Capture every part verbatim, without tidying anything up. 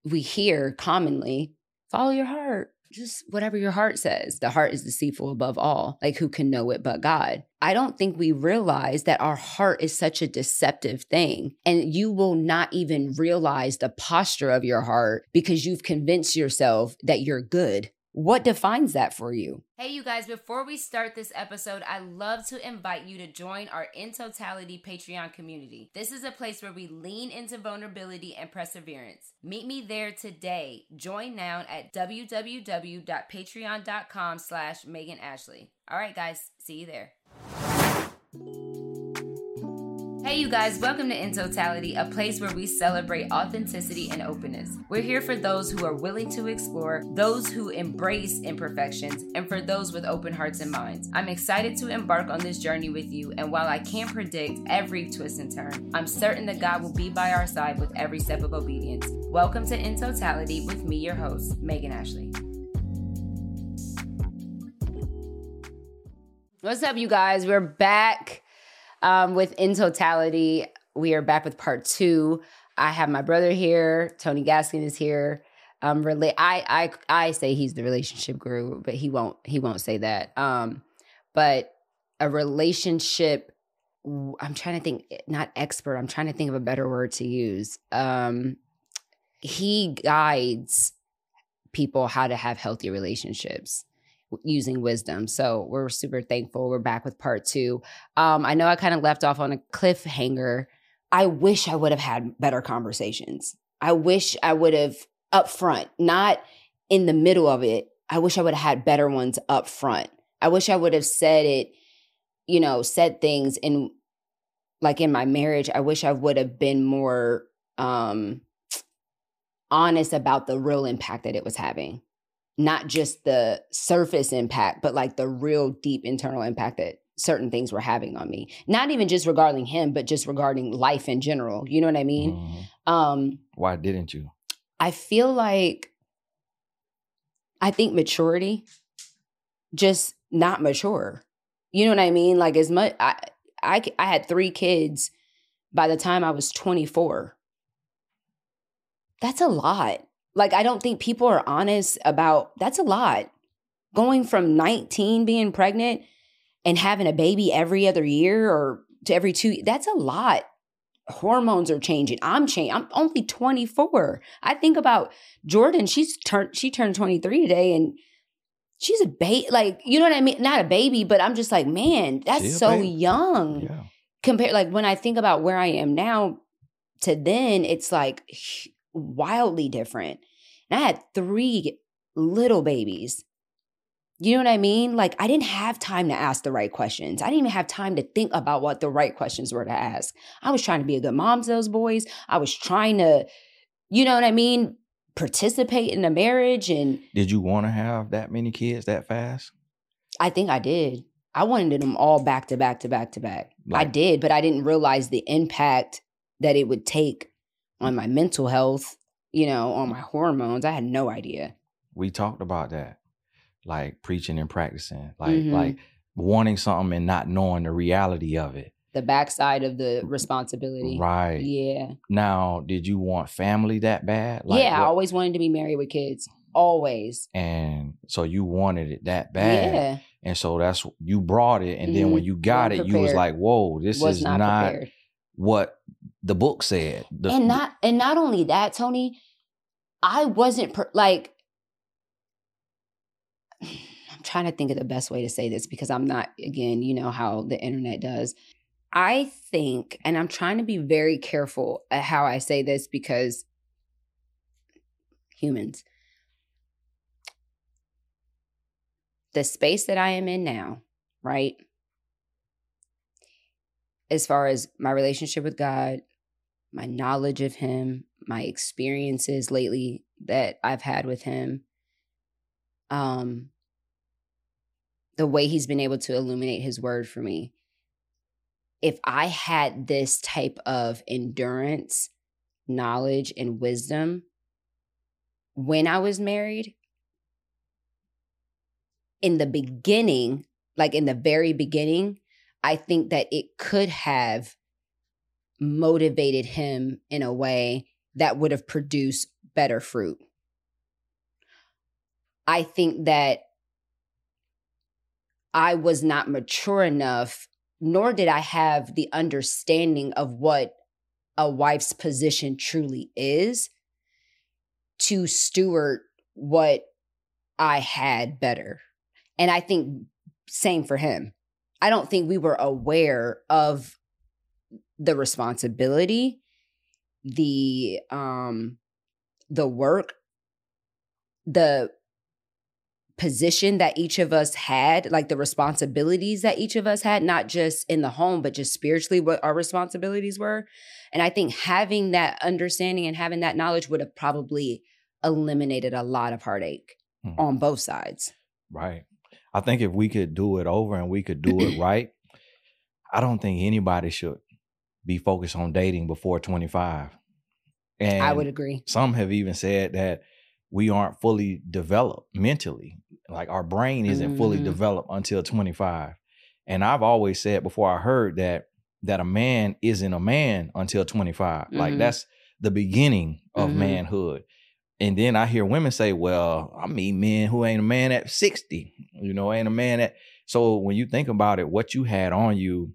we hear commonly, follow your heart. Just whatever your heart says. The heart is deceitful above all. Like, who can know it but God? I don't think we realize that our heart is such a deceptive thing. And you will not even realize the posture of your heart because you've convinced yourself that you're good. What defines that for you? Hey, you guys, before we start this episode, I'd love to invite you to join our In Totality Patreon community. This is a place where we lean into vulnerability and perseverance. Meet me there today. Join now at www.patreon.com slash Megan Ashley. All right, guys, see you there. Hey, you guys, welcome to In Totality, a place where we celebrate authenticity and openness. We're here for those who are willing to explore, those who embrace imperfections, and for those with open hearts and minds. I'm excited to embark on this journey with you, and while I can't predict every twist and turn, I'm certain that God will be by our side with every step of obedience. Welcome to In Totality with me, your host, Megan Ashley. What's up, you guys? We're back. Um, with In Totality, we are back with part two. I have my brother here. Tony Gaskin is here. Um, rela- I, I, I say he's the relationship guru, but he won't. He won't say that. Um, but a relationship. I'm trying to think. Not expert. I'm trying to think of a better word to use. Um, he guides people how to have healthy relationships using wisdom. So we're super thankful. We're back with part two. Um, I know I kind of left off on a cliffhanger. I wish I would have had better conversations. I wish I would have up front, not in the middle of it. I wish I would have had better ones up front. I wish I would have said it, you know, said things in, like in my marriage. I wish I would have been more um, honest about the real impact that it was having. Not just the surface impact, but like the real deep internal impact that certain things were having on me. Not even just regarding him, but just regarding life in general. You know what I mean? Mm-hmm. Um, Why didn't you? I feel like, I think maturity, just not mature. You know what I mean? Like as much, I, I, I had three kids by the time I was twenty-four. That's a lot. Like, I don't think people are honest about, that's a lot. Going from nineteen being pregnant and having a baby every other year or to every two, that's a lot. Hormones are changing. I'm changing. I'm only twenty-four. I think about Jordan. She's turned, she turned twenty-three today and she's a baby. Like, you know what I mean? Not a baby, but I'm just like, man, that's She's a so baby. young. Yeah. Compared, like when I think about where I am now to then, it's like wildly different. And I had three little babies. You know what I mean? Like, I didn't have time to ask the right questions. I didn't even have time to think about what the right questions were to ask. I was trying to be a good mom to those boys. I was trying to, you know what I mean, participate in a marriage. And Did you want to have that many kids that fast? I think I did. I wanted them all back to back to back to back. Like, I did, but I didn't realize the impact that it would take on my mental health, you know, on my hormones. I had no idea. we talked about that, like preaching and practicing, like Mhm. like wanting something and not knowing the reality of it. The backside of the responsibility. Right. Yeah. Now, did you want family that bad? Like, yeah, I what- always wanted to be married with kids. Always. And so you wanted it that bad. Yeah. And so that's, you brought it. And then when you got Wasn't it, you was prepared. like, whoa, this Was is not, not prepared. what the book said. The- And not and not only that, Tony, I wasn't per, like I'm trying to think of the best way to say this because I'm not, again, you know how the internet does. I think, and I'm trying to be very careful at how I say this because humans, the space that I am in now, right? As far as my relationship with God, my knowledge of him, my experiences lately that I've had with him, um, the way he's been able to illuminate his word for me. If I had this type of endurance, knowledge, and wisdom when I was married, in the beginning, like in the very beginning, I think that it could have motivated him in a way that would have produced better fruit. I think that I was not mature enough, nor did I have the understanding of what a wife's position truly is to steward what I had better. And I think same for him. I don't think we were aware of the responsibility, the um, the work, the position that each of us had, like the responsibilities that each of us had, not just in the home, but just spiritually what our responsibilities were. And I think having that understanding and having that knowledge would have probably eliminated a lot of heartache hmm. on both sides. Right. I think if we could do it over and we could do it right, I don't think anybody should be focused on dating before twenty-five. And I would agree. Some have even said that we aren't fully developed mentally. Like our brain isn't mm-hmm. fully developed until twenty-five. And I've always said before I heard that, that a man isn't a man until twenty-five. Mm-hmm. Like that's the beginning of mm-hmm. manhood. And then I hear women say, well, I meet men who ain't a man at sixty, you know, ain't a man at. So when you think about it, what you had on you,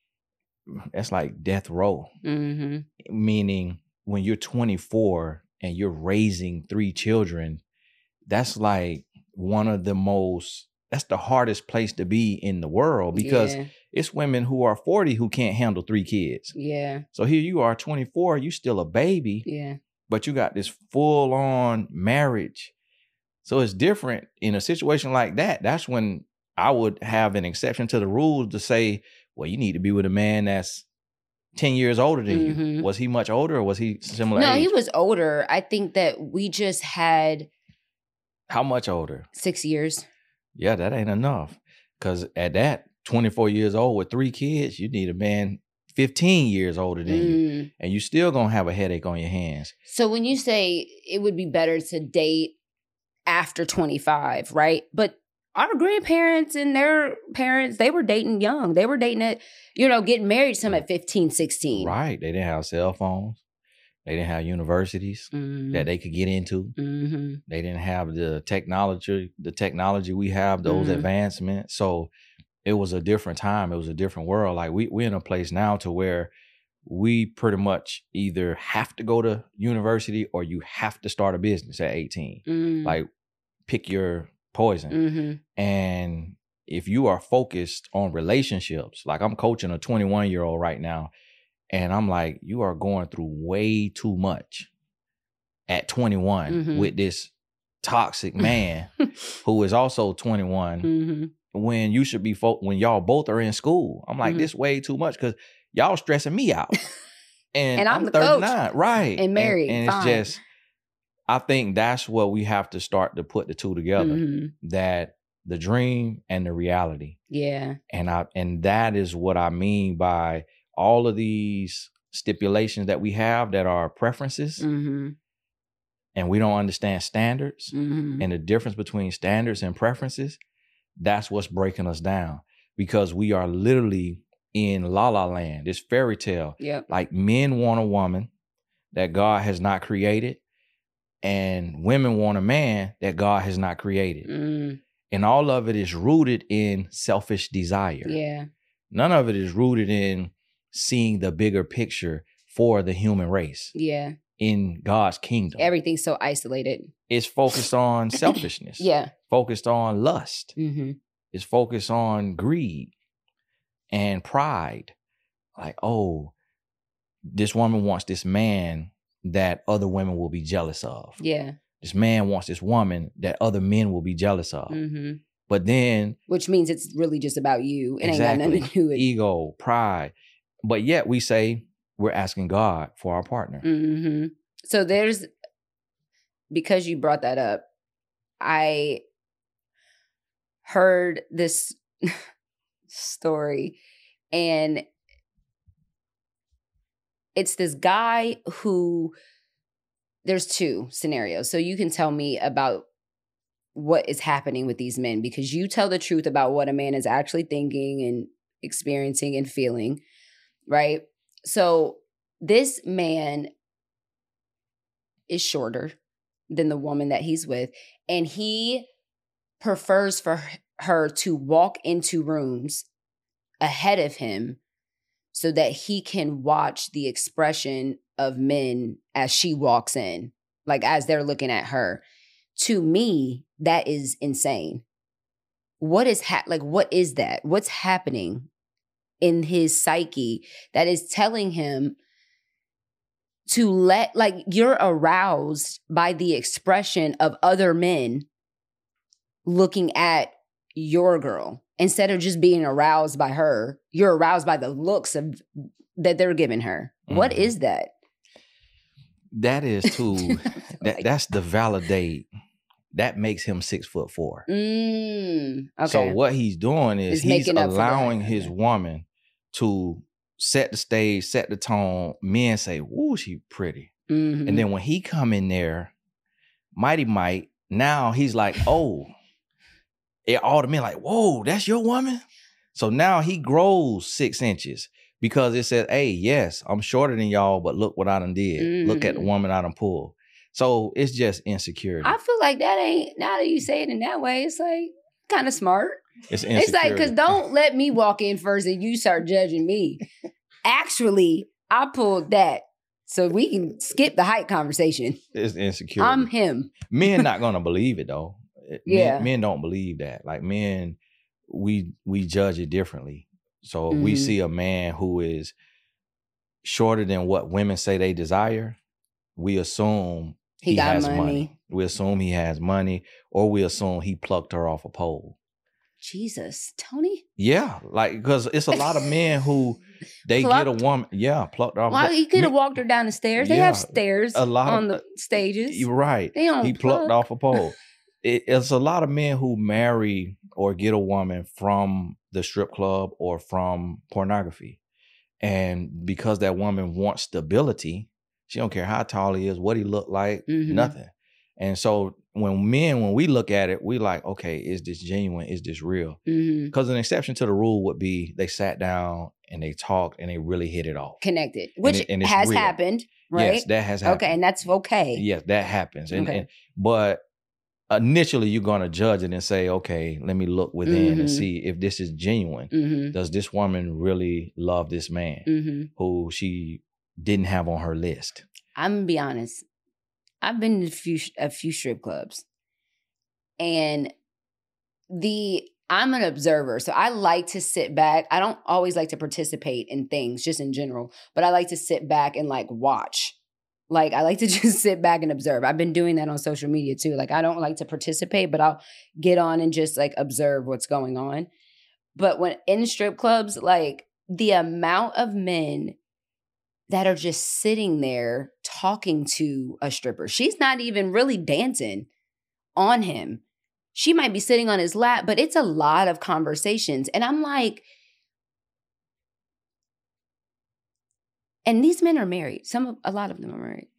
that's like death row. Mm-hmm. Meaning when you're twenty-four and you're raising three children, that's like one of the most, that's the hardest place to be in the world because yeah. it's women who are forty who can't handle three kids. Yeah. So here you are twenty-four, you still a baby. Yeah. But you got this full on marriage. So it's different in a situation like that. That's when I would have an exception to the rules to say, well, you need to be with a man that's ten years older than mm-hmm. you. Was he much older or was he similar No, age? he was older. I think that we just had. How much older? Six years. Yeah, that ain't enough. Because at that, twenty-four years old with three kids, you need a man fifteen years older than mm. you. And you still going to have a headache on your hands. So when you say it would be better to date after twenty-five, right? But our grandparents and their parents, they were dating young. They were dating at, you know, getting married some at fifteen, sixteen. Right. They didn't have cell phones. They didn't have universities mm-hmm. that they could get into. Mm-hmm. They didn't have the technology, the technology we have, those mm-hmm. advancements. So it was a different time. It was a different world. Like we, we're in a place now to where we pretty much either have to go to university or you have to start a business at eighteen. Mm-hmm. Like pick your poison. Mm-hmm. And if you are focused on relationships, like I'm coaching a twenty-one year old right now, and I'm like, you are going through way too much at twenty-one mm-hmm. with this toxic man who is also twenty-one mm-hmm. when you should be, fo- when y'all both are in school. I'm like, mm-hmm. this way too much because y'all stressing me out. And, and I'm, I'm the thirty-nine, coach. Right. And married. And, and it's just, I think that's what we have to start to put the two together, mm-hmm. that the dream and the reality. Yeah. And I, and that is what I mean by all of these stipulations that we have that are preferences, mm-hmm. and we don't understand standards mm-hmm. and the difference between standards and preferences. That's what's breaking us down because we are literally in la la land, this fairy tale. Yep. Like men want a woman that God has not created, and women want a man that God has not created. Mm. And all of it is rooted in selfish desire. Yeah. None of it is rooted in seeing the bigger picture for the human race. Yeah. In God's kingdom. Everything's so isolated. It's focused on selfishness. Yeah. Focused on lust. Mm-hmm. It's focused on greed and pride. Like, oh, this woman wants this man that other women will be jealous of. Yeah. This man wants this woman that other men will be jealous of. Mm-hmm. But then... Which means it's really just about you. It exactly, ain't got nothing to do with it. Ego, pride. But yet we say we're asking God for our partner. Mm-hmm. So there's... Because you brought that up, I heard this story, and it's this guy who... There's two scenarios. So you can tell me about what is happening with these men, because you tell the truth about what a man is actually thinking and experiencing and feeling, right? So this man is shorter than the woman that he's with. And he prefers for her to walk into rooms ahead of him so that he can watch the expression of men as she walks in, like as they're looking at her. To me, that is insane. What is ha- like, what is that? What's happening in his psyche that is telling him to let, like, you're aroused by the expression of other men looking at your girl instead of just being aroused by her. You're aroused by the looks of that they're giving her. Mm. What is that? That is to that, that's the validate. That makes him six foot four. Mm, okay. So what he's doing is He's he's allowing his woman to set the stage, set the tone. Men say, "Ooh, she pretty," mm-hmm. and then when he come in there, Mighty Mike, now he's like, "Oh." It, all the men like, whoa, that's your woman? So now he grows six inches because it says, hey, yes, I'm shorter than y'all, but look what I done did. Mm. Look at the woman I done pulled. So it's just insecurity. I feel like that ain't, now that you say it in that way, it's like kind of smart. It's insecurity. It's like, because don't let me walk in first and you start judging me. Actually, I pulled that. So we can skip the height conversation. It's insecurity. I'm him. Men not going to believe it, though. Yeah. Men, men don't believe that. Like men, we we judge it differently. So Mm-hmm. if we see a man who is shorter than what women say they desire, we assume he, he got has money. money. We assume he has money, or we assume he plucked her off a pole. Jesus, Tony? Yeah, like, because it's a lot of men who they Plucked? get a woman, yeah, plucked off. Well, he could have walked her down the stairs. They Yeah, have stairs a lot on of- the stages. You're right. They don't He plucked pluck. off a pole. It, it's a lot of men who marry or get a woman from the strip club or from pornography. And because that woman wants stability, she don't care how tall he is, what he look like, Mhm. nothing. And so when men, when we look at it, we like, okay, is this genuine? Is this real? Mhm. Because an exception to the rule would be they sat down and they talked and they really hit it off. Connected, which it- and it's has real. happened, right? Yes, that has happened. Okay, and that's okay. Yes, that happens. And, Okay. and but initially you're going to judge it and say, okay, let me look within Mhm. and see if this is genuine. Mm-hmm. Does this woman really love this man Mm-hmm. who she didn't have on her list? I'm gonna be honest. I've been to a few a few strip clubs, and the I'm an observer, so I like to sit back. I don't always like to participate in things, just in general, but I like to sit back and like watch. Like I like to just sit back and observe. I've been doing that on social media too. Like I don't like to participate, but I'll get on and just like observe what's going on. But when in strip clubs, like the amount of men that are just sitting there talking to a stripper. She's not even really dancing on him. She might be sitting on his lap, but it's a lot of conversations. And I'm like, and these men are married. Some, of, a lot of them are married.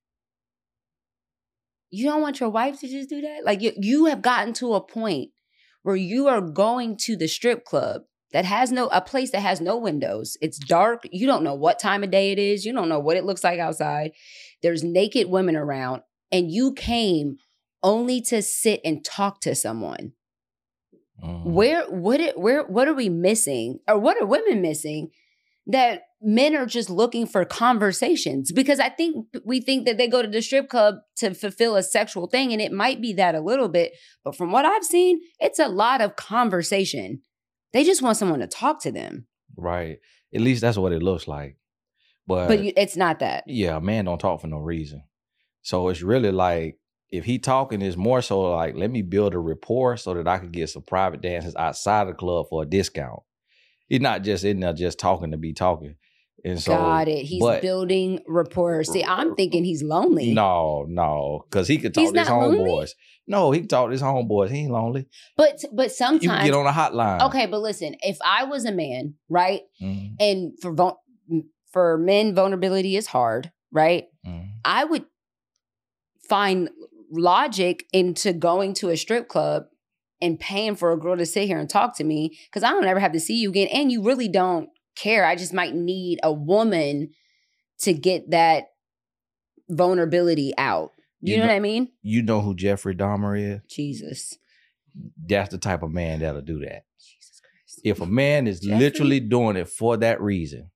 You don't want your wife to just do that? Like you, you have gotten to a point where you are going to the strip club that has no, a place that has no windows. It's dark. You don't know what time of day it is. You don't know what it looks like outside. There's naked women around, and you came only to sit and talk to someone. Mm. Where, what, it, where, what are we missing? Or what are women missing that men are just looking for conversations? Because I think we think that they go to the strip club to fulfill a sexual thing, and it might be that a little bit. But from what I've seen, it's a lot of conversation. They just want someone to talk to them. Right. At least that's what it looks like. But, but you, it's not that. Yeah, a man don't talk for no reason. So it's really like, if he talking, is more so like, let me build a rapport so that I could get some private dances outside of the club for a discount. He's not just in there just talking to be talking. And so, got it. He's but, building rapport. See, I'm thinking he's lonely. No, no, because he could talk he's to his not homeboys. Lonely? No, he can talk to his homeboys. He ain't lonely. But but sometimes you can get on a hotline. Okay, but listen, if I was a man, right, mm-hmm. and for vul- for men, vulnerability is hard, right? Mm-hmm. I would find logic into going to a strip club and paying for a girl to sit here and talk to me, because I don't ever have to see you again, and you really don't care. I just might need a woman to get that vulnerability out. You, you know, know what I mean? You know who Jeffrey Dahmer is? Jesus. That's the type of man that'll do that. Jesus Christ. If a man is Jeffrey? literally doing it for that reason,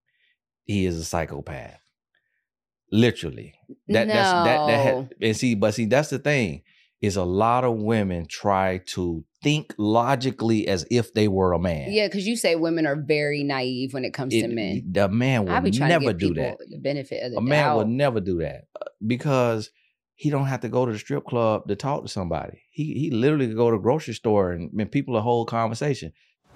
he is a psychopath. Literally. That, no. That's, that, that ha- and see, but see, that's the thing, is a lot of women try to think logically as if they were a man. Yeah, because you say women are very naive when it comes it, to men. The man will never do that. The benefit of the a man doubt. will never do that because he don't have to go to the strip club to talk to somebody. He he literally could go to the grocery store and, and people a whole conversation.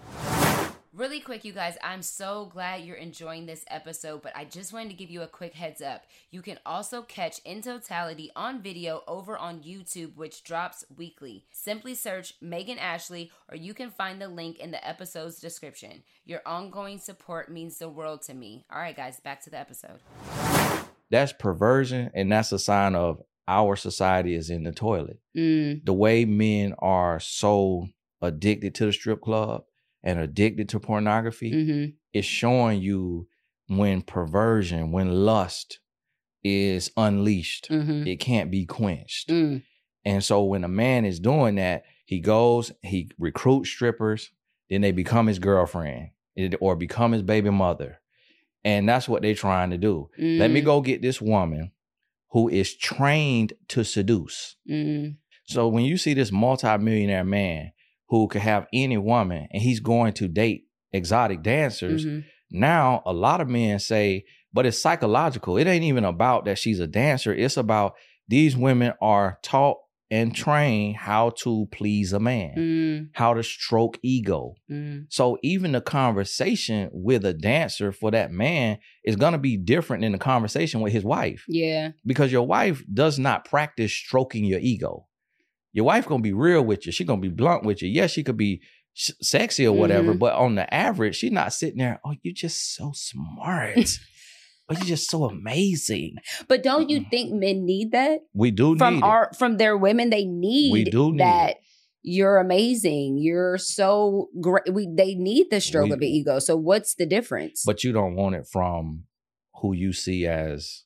Really quick, you guys, I'm so glad you're enjoying this episode, but I just wanted to give you a quick heads up. You can also catch In Totality on video over on YouTube, which drops weekly. Simply search Megan Ashley, or you can find the link in the episode's description. Your ongoing support means the world to me. All right, guys, back to the episode. That's perversion, and that's a sign of our society is in the toilet. Mm. The way men are so addicted to the strip club and addicted to pornography, mm-hmm. is showing you when perversion, when lust is unleashed, mm-hmm. it can't be quenched. Mm. And so when a man is doing that, he goes, he recruits strippers, then they become his girlfriend or become his baby mother. And that's what they're trying to do. Mm. Let me go get this woman who is trained to seduce. Mm. So when you see this multimillionaire man who could have any woman and he's going to date exotic dancers, mm-hmm. now a lot of men say, but it's psychological. It ain't even about that she's a dancer. It's about these women are taught and trained how to please a man, mm. how to stroke ego. Mm. So even the conversation with a dancer for that man is going to be different than the conversation with his wife. Yeah. Because your wife does not practice stroking your ego. Your wife going to be real with you. She going to be blunt with you. Yes, she could be sh- sexy or whatever, mm-hmm. but on the average, she's not sitting there, oh, you're just so smart. Oh, you're just so amazing. But don't you think men need that? We do from need our it. From their women, they need we do need that. It. You're amazing. You're so great. We They need the stroke we, of the ego. So what's the difference? But you don't want it from who you see as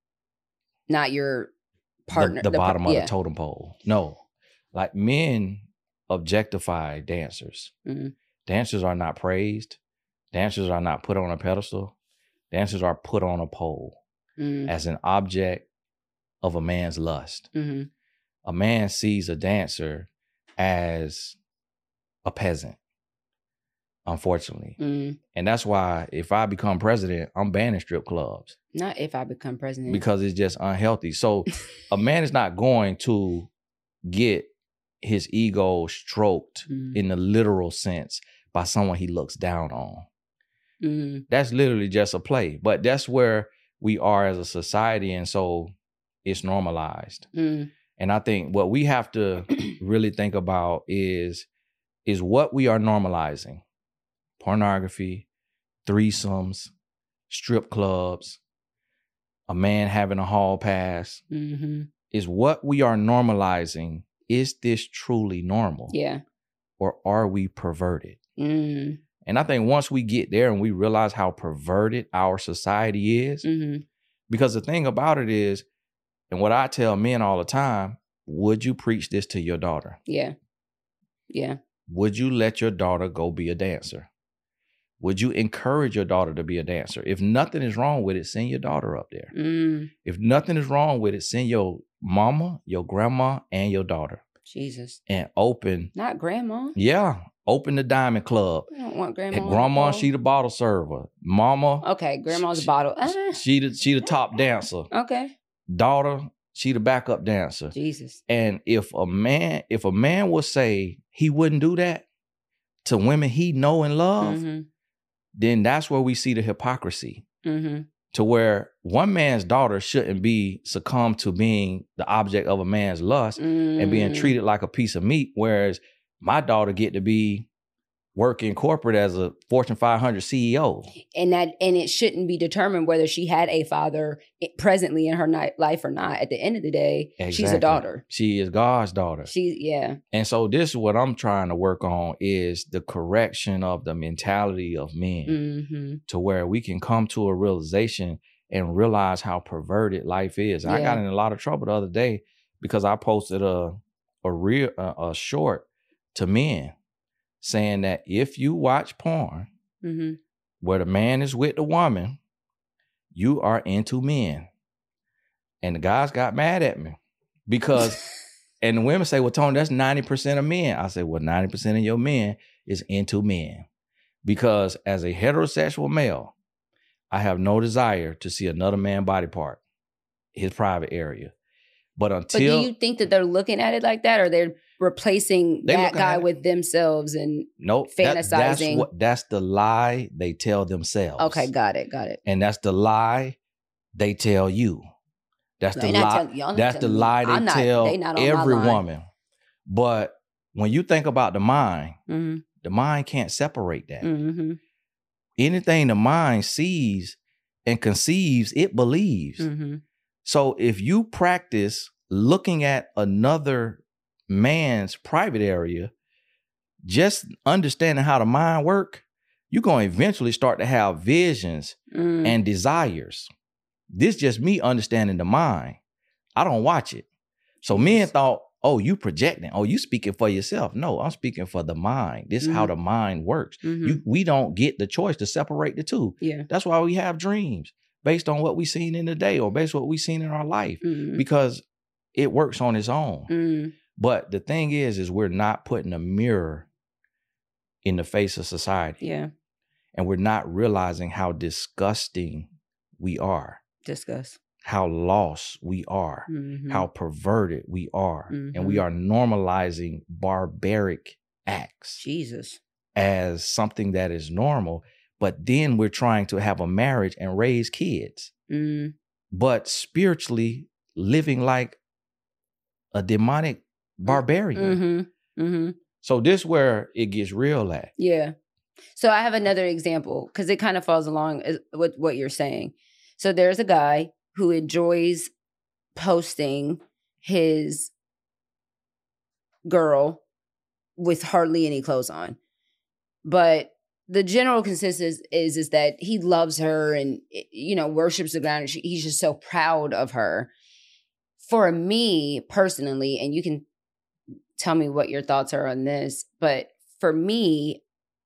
not your partner. The, the, the bottom par- of yeah. the totem pole. No. Like men objectify dancers. Mm-hmm. Dancers are not praised. Dancers are not put on a pedestal. Dancers are put on a pole mm-hmm. as an object of a man's lust. Mm-hmm. A man sees a dancer as a peasant, unfortunately. Mm-hmm. And that's why if I become president, I'm banning strip clubs. Not if I become president. Because it's just unhealthy. So a man is not going to get his ego stroked mm-hmm. in the literal sense by someone he looks down on. Mm-hmm. That's literally just a play. But that's where we are as a society. And so it's normalized. Mm-hmm. And I think what we have to really think about is, is what we are normalizing. Pornography, threesomes, strip clubs, a man having a hall pass. Mm-hmm. Is what we are normalizing, is this truly normal? Yeah. Or are we perverted? Mm. And I think once we get there and we realize how perverted our society is, mm-hmm. because the thing about it is, and what I tell men all the time, would you preach this to your daughter? Yeah. Yeah. Would you let your daughter go be a dancer? Would you encourage your daughter to be a dancer? If nothing is wrong with it, send your daughter up there. Mm. If nothing is wrong with it, send your mama, your grandma, and your daughter. Jesus. And open. Not grandma. Yeah. Open the Diamond Club. I don't want grandma. And grandma, she the bottle server. Mama. Okay, grandma's she, a bottle. Uh. She the she the top dancer. Okay. Daughter, she the backup dancer. Jesus. And if a man, if a man would say he wouldn't do that to women he know and love, mm-hmm. then that's where we see the hypocrisy. Mm-hmm. To where one man's daughter shouldn't be succumb to being the object of a man's lust mm-hmm. and being treated like a piece of meat, whereas my daughter get to be working corporate as a Fortune five hundred C E O. And that, and it shouldn't be determined whether she had a father presently in her life or not. At the end of the day, exactly. She's a daughter. She is God's daughter. She, yeah. And so this is what I'm trying to work on, is the correction of the mentality of men, mm-hmm. to where we can come to a realization and realize how perverted life is. Yeah. I got in a lot of trouble the other day because I posted a a real a, a short to men saying that if you watch porn mm-hmm. where the man is with the woman, you are into men. And the guys got mad at me because, and the women say, well, Tony, that's ninety percent of men. I said, well, ninety percent of your men is into men. Because as a heterosexual male, I have no desire to see another man's body part, his private area. But until... But do you think that they're looking at it like that, or they're replacing they that guy with themselves and nope, fantasizing? That, that's, what, that's the lie they tell themselves. Okay, got it, got it. And that's the lie they tell you. That's the lie. Tell, that's the lie they not, tell they every woman. But when you think about the mind, mm-hmm. the mind can't separate that. Mm-hmm. Anything the mind sees and conceives, it believes. Mm-hmm. So if you practice looking at another man's private area, just understanding how the mind works, you're going to eventually start to have visions mm. and desires. This just me understanding the mind. I don't watch it. So men thought, oh, you projecting. Oh, you speaking for yourself. No, I'm speaking for the mind. This is mm-hmm. how the mind works. Mm-hmm. You, we don't get the choice to separate the two. Yeah. That's why we have dreams based on what we seen in the day or based on what we seen in our life mm-hmm. because it works on its own. Mm-hmm. But the thing is, is we're not putting a mirror in the face of society. Yeah. And we're not realizing how disgusting we are. Discuss. How lost we are, mm-hmm. how perverted we are. Mm-hmm. And we are normalizing barbaric acts. Jesus. As something that is normal. But then we're trying to have a marriage and raise kids. Mm. But spiritually living like a demonic barbarian. Mm-hmm. Mm-hmm. So this is where it gets real at. Yeah. So I have another example because it kind of falls along with what you're saying. So there's a guy who enjoys posting his girl with hardly any clothes on. But the general consensus is, is that he loves her and, you know, worships the ground. And she, he's just so proud of her. For me personally, and you can tell me what your thoughts are on this, but for me,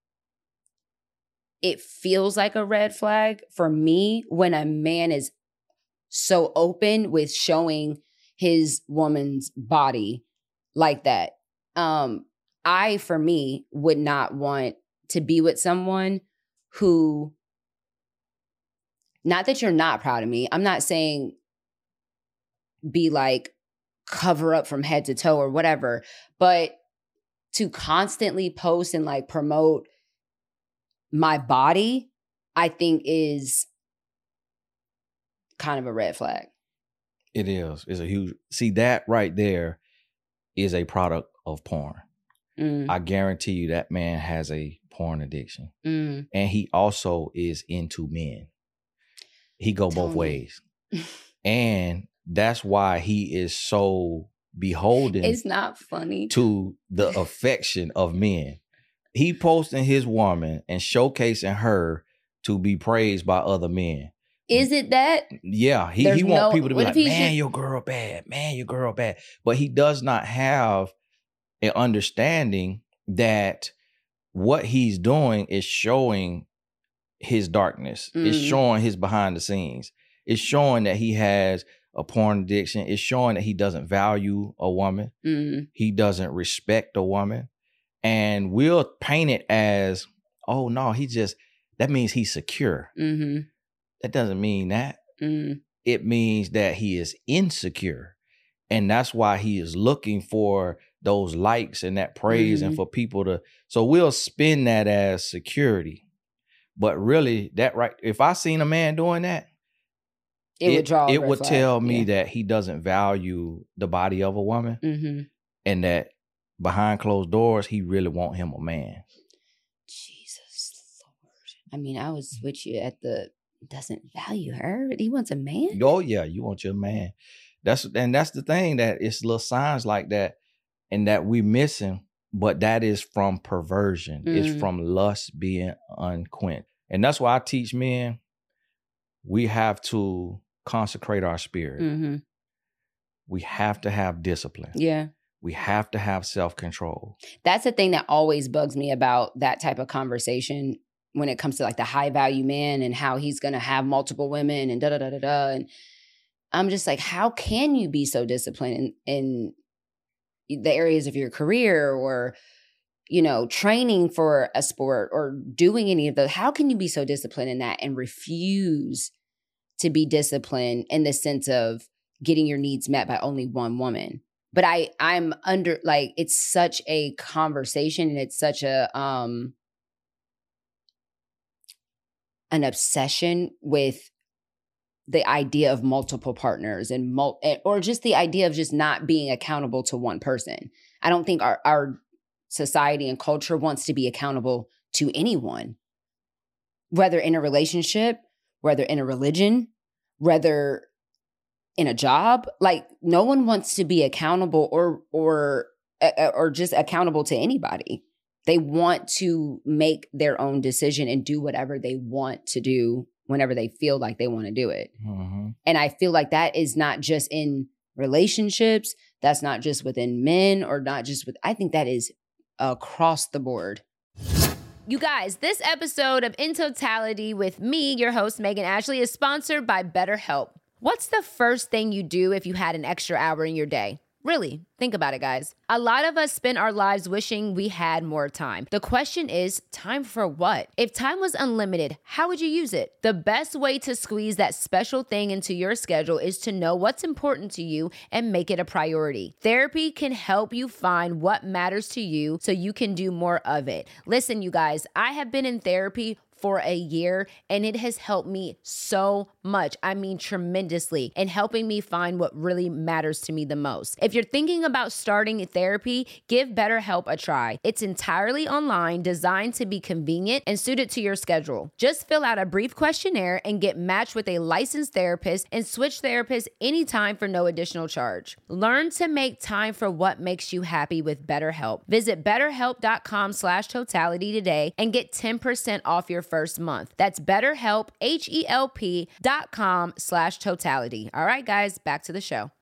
it feels like a red flag for me when a man is so open with showing his woman's body like that. Um, I, for me, would not want to be with someone who, not that you're not proud of me. I'm not saying be like cover up from head to toe or whatever, but to constantly post and like promote my body, I think is kind of a red flag. It is. It's a huge, see that right there is a product of porn. Mm. I guarantee you that man has a porn addiction. Mm. And he also is into men. He go Tell both me. ways. And that's why he is so beholden. It's not funny. To the affection of men. He posting his woman and showcasing her to be praised by other men. Is it that? Yeah. He, he wants no, people to be like, man, should... your girl bad. Man, your girl bad. But he does not have an understanding that what he's doing is showing his darkness. Mm. It's showing his behind the scenes. It's showing that he has a porn addiction. It's showing that he doesn't value a woman. Mm. He doesn't respect a woman. And we'll paint it as, oh, no, he just, that means he's secure. Mm-hmm. That doesn't mean that. Mm. It means that he is insecure. And that's why he is looking for those likes and that praise mm-hmm. and for people to, so we'll spin that as security. But really, that right, if I seen a man doing that, it, it would draw. It would flag. tell me yeah. that he doesn't value the body of a woman mm-hmm. and that behind closed doors, he really want him a man. Jesus Lord. I mean, I was with you at the doesn't value her. He wants a man. Oh yeah, you want your man. That's and that's the thing, that it's little signs like that and that we missing, but that is from perversion. Mm-hmm. It's from lust being unquenched. And that's why I teach men, we have to consecrate our spirit. Mm-hmm. We have to have discipline. Yeah. We have to have self-control. That's the thing that always bugs me about that type of conversation when it comes to like the high value man and how he's going to have multiple women and da da da da da. And I'm just like, how can you be so disciplined in, in the areas of your career or, you know, training for a sport or doing any of those? How can you be so disciplined in that and refuse to be disciplined in the sense of getting your needs met by only one woman? But I, I'm under, like, it's such a conversation and it's such a, um, an obsession with the idea of multiple partners and, mul- or just the idea of just not being accountable to one person. I don't think our, our society and culture wants to be accountable to anyone, whether in a relationship, whether in a religion, whether in a job. Like, no one wants to be accountable or or uh, or just accountable to anybody. They want to make their own decision and do whatever they want to do whenever they feel like they want to do it. Mm-hmm. And I feel like that is not just in relationships. That's not just within men or not just with, I think that is across the board. You guys, this episode of In Totality with me, your host, Megan Ashley, is sponsored by BetterHelp. What's the first thing you do if you had an extra hour in your day? Really, think about it, guys. A lot of us spend our lives wishing we had more time. The question is, time for what? If time was unlimited, how would you use it? The best way to squeeze that special thing into your schedule is to know what's important to you and make it a priority. Therapy can help you find what matters to you so you can do more of it. Listen, you guys, I have been in therapy for a year, and it has helped me so much. I mean, tremendously, in helping me find what really matters to me the most. If you're thinking about starting therapy, give BetterHelp a try. It's entirely online, designed to be convenient and suited to your schedule. Just fill out a brief questionnaire and get matched with a licensed therapist and switch therapists anytime for no additional charge. Learn to make time for what makes you happy with BetterHelp. Visit betterhelp.com slash totality today and get ten percent off your first month. That's BetterHelp, H-E-L-P dot com slash totality. All right, guys, back to the show.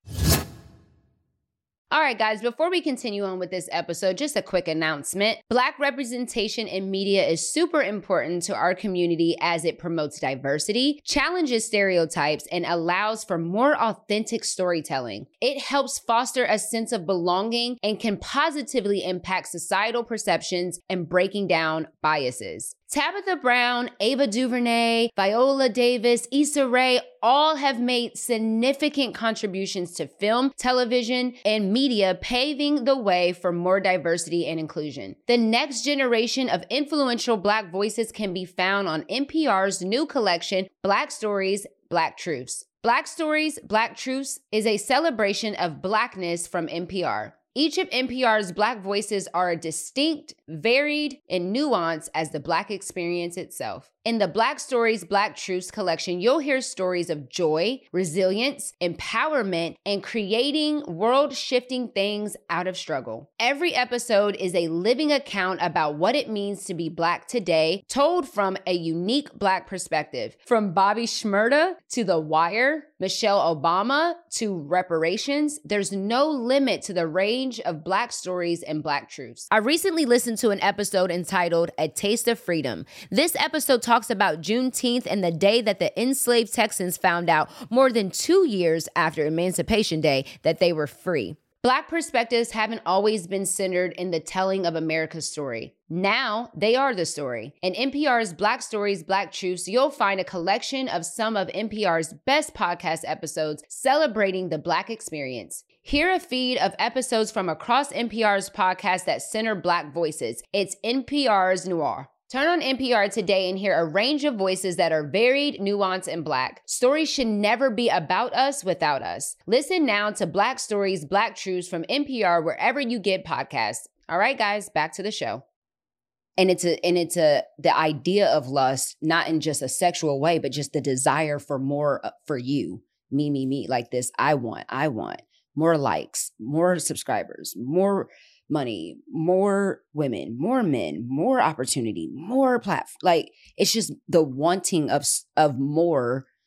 All right, guys, before we continue on with this episode, just a quick announcement. Black representation in media is super important to our community as it promotes diversity, challenges stereotypes, and allows for more authentic storytelling. It helps foster a sense of belonging and can positively impact societal perceptions and breaking down biases. Tabitha Brown, Ava DuVernay, Viola Davis, Issa Rae all have made significant contributions to film, television, and media, paving the way for more diversity and inclusion. The next generation of influential Black voices can be found on N P R's new collection, Black Stories, Black Truths. Black Stories, Black Truths is a celebration of Blackness from N P R. Each of N P R's Black voices are distinct, varied, and nuanced as the Black experience itself. In the Black Stories, Black Truths collection, you'll hear stories of joy, resilience, empowerment, and creating world-shifting things out of struggle. Every episode is a living account about what it means to be Black today, told from a unique Black perspective. From Bobby Shmurda to The Wire, Michelle Obama to reparations, there's no limit to the range of Black stories and Black truths. I recently listened to an episode entitled A Taste of Freedom. This episode talks about Juneteenth and the day that the enslaved Texans found out more than two years after Emancipation Day that they were free. Black perspectives haven't always been centered in the telling of America's story. Now, they are the story. In N P R's Black Stories, Black Truths, you'll find a collection of some of N P R's best podcast episodes celebrating the Black experience. Hear a feed of episodes from across N P R's podcast that center Black voices. It's N P R's Noir. Turn on N P R today and hear a range of voices that are varied, nuanced, and Black. Stories should never be about us without us. Listen now to Black Stories, Black Truths from N P R wherever you get podcasts. All right, guys, back to the show. And it's a, and it's a, the idea of lust, not in just a sexual way, but just the desire for more for you. Me, me, me, like this. I want, I want more likes, more subscribers, more money, more women, more men, more opportunity, more platform. Like, it's just the wanting of, of more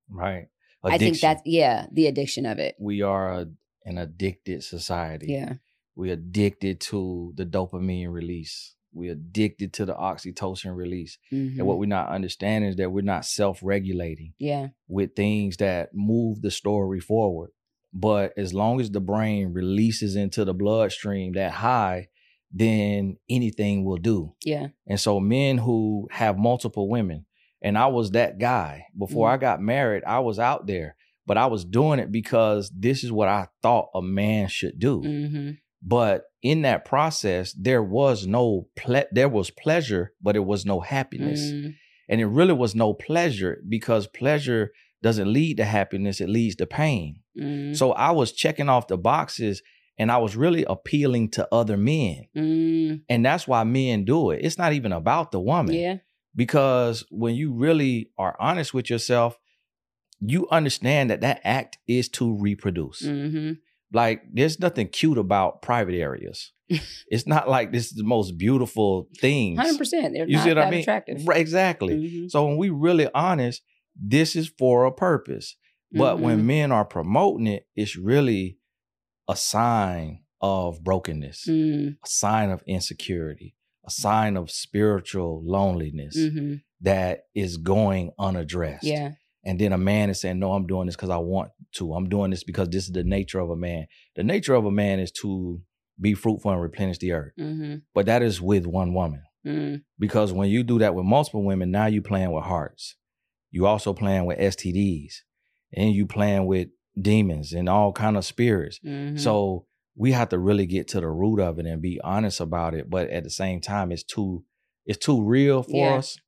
Right. Addiction. I think that's, yeah, the addiction of it. We are a, an addicted society. Yeah. We're addicted to the dopamine release. We're addicted to the oxytocin release. Mm-hmm. And what we're not understanding is that we're not self-regulating yeah. with things that move the story forward. But as long as the brain releases into the bloodstream that high, then anything will do. Yeah. And so men who have multiple women, and I was that guy. Before mm-hmm. I got married, I was out there, but I was doing it because this is what I thought a man should do. Mm-hmm. But in that process, there was no ple- there was pleasure, but it was no happiness. Mm. And it really was no pleasure, because pleasure doesn't lead to happiness. It leads to pain. Mm. So I was checking off the boxes, and I was really appealing to other men. Mm. And that's why men do it. It's not even about the woman. Yeah. Because when you really are honest with yourself, you understand that that act is to reproduce. Mm-hmm. Like, there's nothing cute about private areas. It's not like this is the most beautiful things. one hundred percent. They're you not see what that I mean? attractive. Right, exactly. Mm-hmm. So when we really honest, this is for a purpose. But mm-hmm. when men are promoting it, it's really a sign of brokenness, mm. a sign of insecurity, a sign of spiritual loneliness mm-hmm. that is going unaddressed. Yeah. And then a man is saying, no, I'm doing this because I want to. I'm doing this because this is the nature of a man. The nature of a man is to be fruitful and replenish the earth. Mm-hmm. But that is with one woman. Mm. Because when you do that with multiple women, now you playing with hearts. You also playing with S T Ds. And you playing with demons and all kind of spirits. Mm-hmm. So we have to really get to the root of it and be honest about it. But at the same time, it's too, it's too real for yeah. us.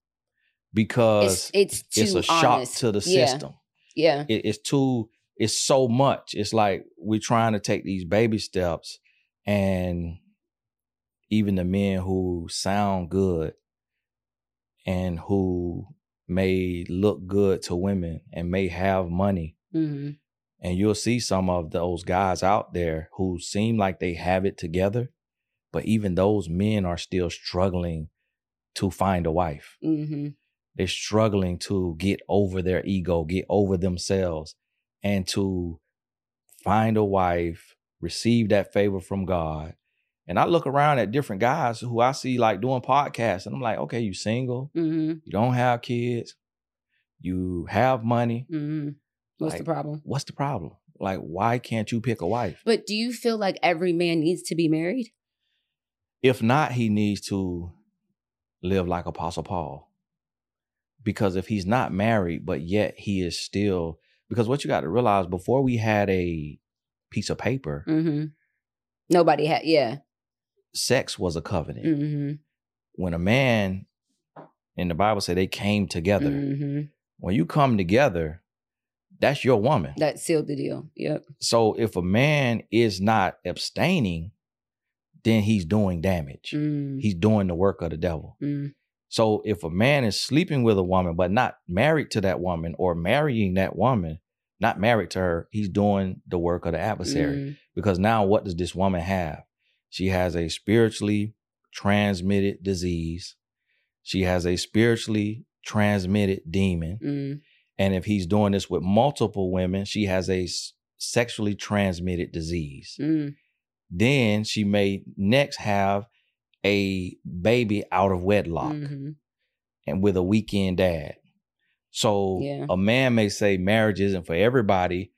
Because it's, it's, it's a honest. shock to the yeah. system. Yeah. It, it's too, it's so much. It's like we're trying to take these baby steps, and even the men who sound good and who may look good to women and may have money. Mm-hmm. And you'll see some of those guys out there who seem like they have it together, but even those men are still struggling to find a wife. Mm-hmm. They're struggling to get over their ego, get over themselves, and to find a wife, receive that favor from God. And I look around at different guys who I see like doing podcasts, and I'm like, okay, you single, mm-hmm. you don't have kids, you have money. Mm-hmm. What's like, the problem? What's the problem? Like, why can't you pick a wife? But do you feel like every man needs to be married? If not, he needs to live like Apostle Paul. Because if he's not married, but yet he is still, because what you got to realize, before we had a piece of paper, mm-hmm. nobody had, yeah. sex was a covenant. Mm-hmm. When a man, in the Bible said they came together. Mm-hmm. When you come together, that's your woman. That sealed the deal. Yep. So if a man is not abstaining, then he's doing damage. Mm. He's doing the work of the devil. Mm. So if a man is sleeping with a woman, but not married to that woman, or marrying that woman, not married to her, he's doing the work of the adversary. Mm. Because now what does this woman have? She has a spiritually transmitted disease. She has a spiritually transmitted demon. Mm. And if he's doing this with multiple women, she has a s- sexually transmitted disease. Mm. Then she may next have a baby out of wedlock, mm-hmm. and with a weekend dad. So yeah. a man may say marriage isn't for everybody.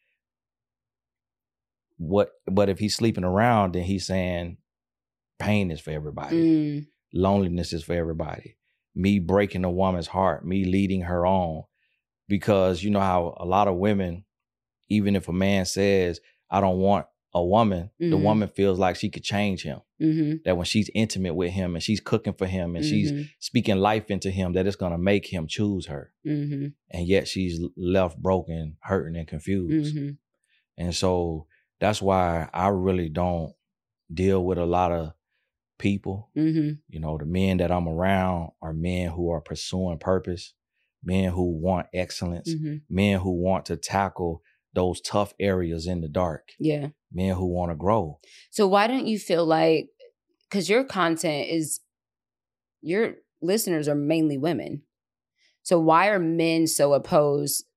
What, but if he's sleeping around, then he's saying pain is for everybody. Mm. Loneliness is for everybody. Me breaking a woman's heart, me leading her on. Because you know how a lot of women, even if a man says, I don't want a woman, mm-hmm. the woman feels like she could change him. Mm-hmm. That when she's intimate with him and she's cooking for him and mm-hmm. she's speaking life into him, that it's going to make him choose her. Mm-hmm. And yet she's left broken, hurting, and confused. Mm-hmm. And so that's why I really don't deal with a lot of people. Mm-hmm. You know, the men that I'm around are men who are pursuing purpose, men who want excellence, mm-hmm. men who want to tackle those tough areas in the dark. Yeah. Men who want to grow. So why don't you feel like, because your content is, your listeners are mainly women. So why are men so opposed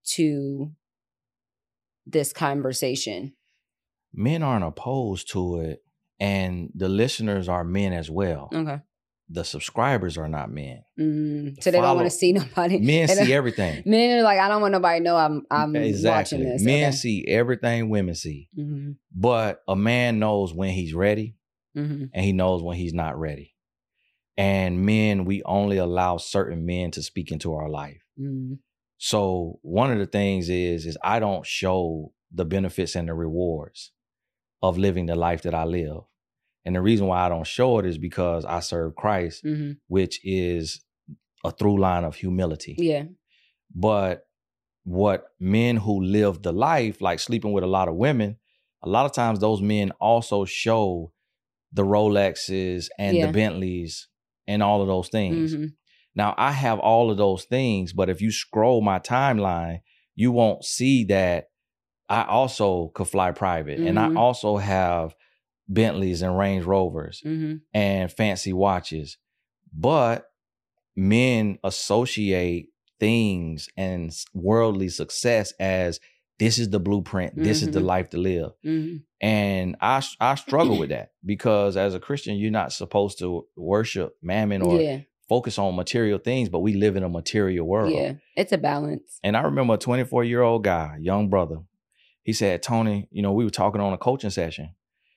to this conversation? Men aren't opposed to it, and the listeners are men as well. Okay. The subscribers are not men. Mm, so they Follow. don't want to see nobody. Men see everything. Men are like, I don't want nobody to know I'm I'm exactly. watching this. Men okay. see everything women see. Mm-hmm. But a man knows when he's ready, mm-hmm. and he knows when he's not ready. And men, we only allow certain men to speak into our life. Mm-hmm. So one of the things is, is I don't show the benefits and the rewards of living the life that I live. And the reason why I don't show it is because I serve Christ, mm-hmm. which is a through line of humility. Yeah. But what men who live the life, like sleeping with a lot of women, a lot of times those men also show the Rolexes and yeah. the Bentleys and all of those things. Mm-hmm. Now, I have all of those things, but if you scroll my timeline, you won't see that I also could fly private. Mm-hmm. And I also have Bentleys and Range Rovers mm-hmm. and fancy watches. But men associate things and worldly success as this is the blueprint. Mm-hmm. This is the life to live. Mm-hmm. And I I struggle with that because as a Christian, you're not supposed to worship mammon or yeah. focus on material things, but we live in a material world. Yeah, it's a balance. And I remember a twenty-four-year-old guy, young brother. He said, Tony, you know, we were talking on a coaching session.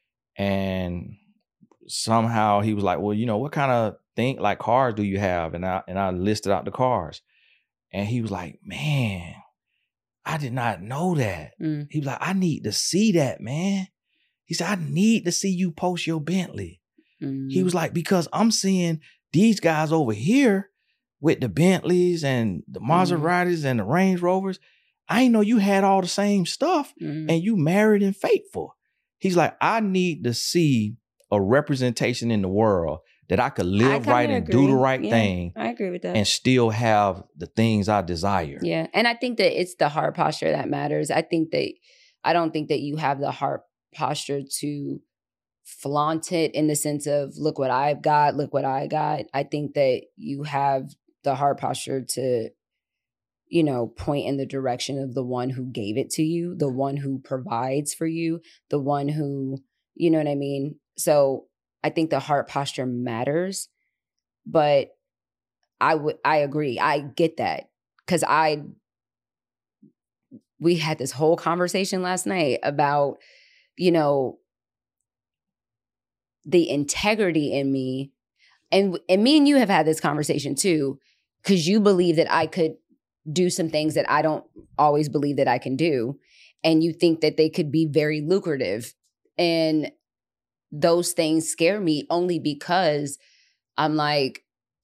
And somehow he was like, well, you know, what kind of thing, like cars do you have? And I and I listed out the cars. And he was like, man, I did not know that. Mm. He was like, I need to see that, man. He said, I need to see you post your Bentley. Mm. He was like, because I'm seeing these guys over here with the Bentleys and the Maseratis mm. and the Range Rovers. I didn't know you had all the same stuff mm. and you married and faithful. He's like, I need to see a representation in the world that I could live I right and agree. do the right yeah, thing. I agree with that. And still have the things I desire. Yeah. And I think that it's the heart posture that matters. I think that, I don't think that you have the heart posture to flaunt it in the sense of, look what I've got, look what I got. I think that you have the heart posture to, you know, point in the direction of the one who gave it to you, the one who provides for you, the one who, you know what I mean? So I think the heart posture matters, but I would, I agree. I get that because I, we had this whole conversation last night about, you know, the integrity in me. And, and me and you have had this conversation too, because you believe that I could do some things that I don't always believe that I can do. And you think that they could be very lucrative. And those things scare me only because I'm like,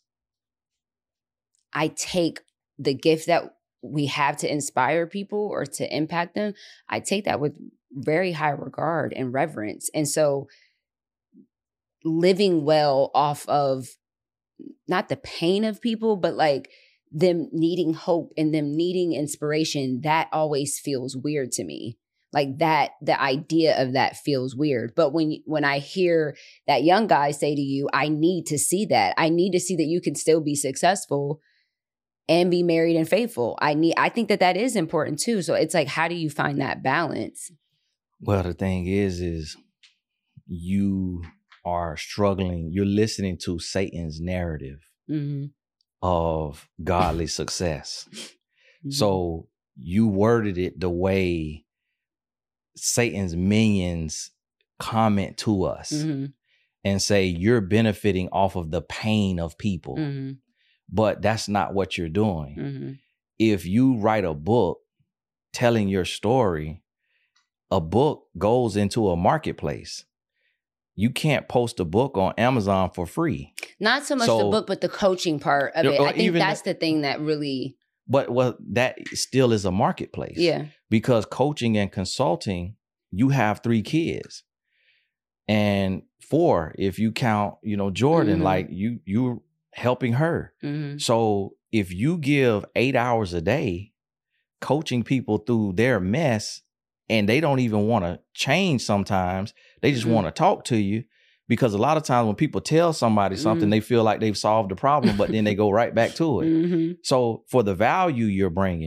I take the gift that we have to inspire people or to impact them. I take that with very high regard and reverence. And so living well off of not the pain of people, but like them needing hope and them needing inspiration, that always feels weird to me. Like that, the idea of that feels weird. But when when I hear that young guy say to you, I need to see that. I need to see that you can still be successful and be married and faithful. I need. I think that that is important too. So it's like, how do you find that balance? Well, the thing is, is you are struggling. You're listening to Satan's narrative. Mm-hmm. Of godly success. Mm-hmm. So you worded it the way Satan's minions comment to us mm-hmm. and say you're benefiting off of the pain of people. Mm-hmm. But that's not what you're doing. Mm-hmm. If you write a book telling your story, a book goes into a marketplace. You can't post a book on Amazon for free. Not so much so, the book, but the coaching part of it. I think that's the thing that really... But well, that still is a marketplace. Yeah. Because coaching and consulting, you have three kids. And four, if you count, you know, Jordan, mm-hmm. like you, you're helping her. Mm-hmm. So if you give eight hours a day coaching people through their mess, and they don't even want to change sometimes. They just mm-hmm. want to talk to you because a lot of times when people tell somebody something, mm-hmm. they feel like they've solved the problem, but then they go right back to it. Mm-hmm. So for the value you're bringing,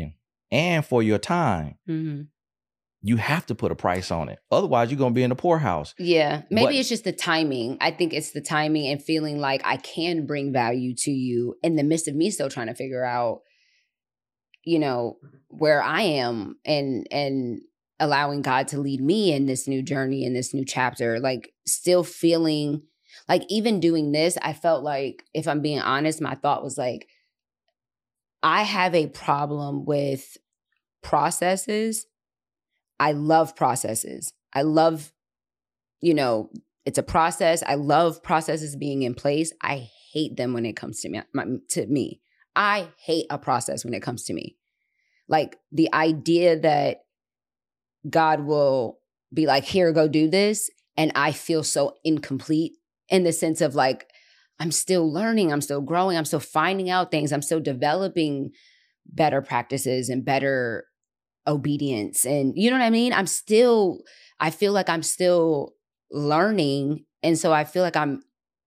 and for your time. Mm-hmm. You have to put a price on it. Otherwise, you're going to be in the poorhouse. Yeah. Maybe but, it's just the timing. I think it's the timing and feeling like I can bring value to you in the midst of me still trying to figure out, you know, where I am and, and allowing God to lead me in this new journey, in this new chapter, like still feeling like even doing this, I felt like, if I'm being honest, my thought was like, I have a problem with processes. I love processes. I love, you know, it's a process. I love processes being in place. I hate them when it comes to me. My, to me. I hate a process when it comes to me. Like the idea that God will be like, here, go do this. And I feel so incomplete in the sense of like, I'm still learning. I'm still growing. I'm still finding out things. I'm still developing better practices and better obedience. And you know what I mean? I'm still, I feel like I'm still learning. And so I feel like I'm,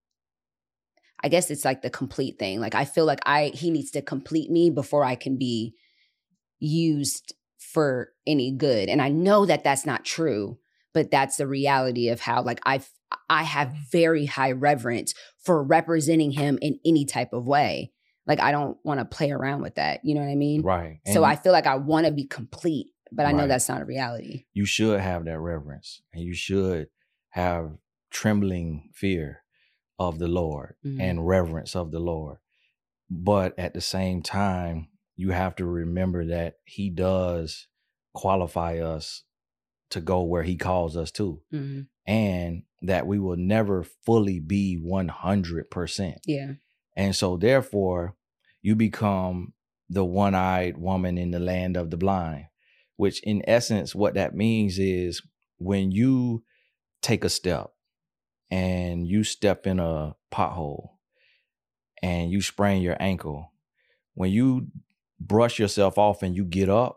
I guess it's like the complete thing. Like I feel like I, he needs to complete me before I can be used for any good. And I know that that's not true, but that's the reality of how like I I have very high reverence for representing him in any type of way. Like I don't want to play around with that. You know what I mean? Right. And so you, I feel like I want to be complete, but I right. know that's not a reality. You should have that reverence and you should have trembling fear of the Lord mm-hmm. and reverence of the Lord. But at the same time, you have to remember that he does qualify us to go where he calls us to. Mm-hmm. And that we will never fully be one hundred percent. Yeah. And so therefore, you become the one-eyed woman in the land of the blind, which in essence, what that means is when you take a step and you step in a pothole and you sprain your ankle, when you brush yourself off and you get up,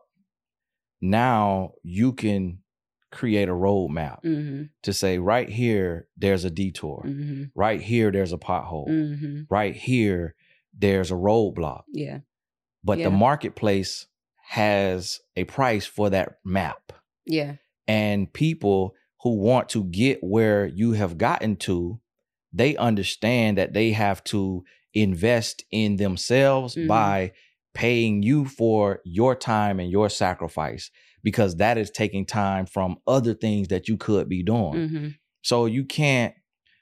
now you can create a roadmap mm-hmm. to say, right here, there's a detour. Mm-hmm. Right here, there's a pothole. Mm-hmm. Right here, there's a roadblock. Yeah. But yeah. the marketplace has a price for that map. Yeah. And people who want to get where you have gotten to, they understand that they have to invest in themselves mm-hmm. by paying you for your time and your sacrifice, because that is taking time from other things that you could be doing. Mm-hmm. So you can't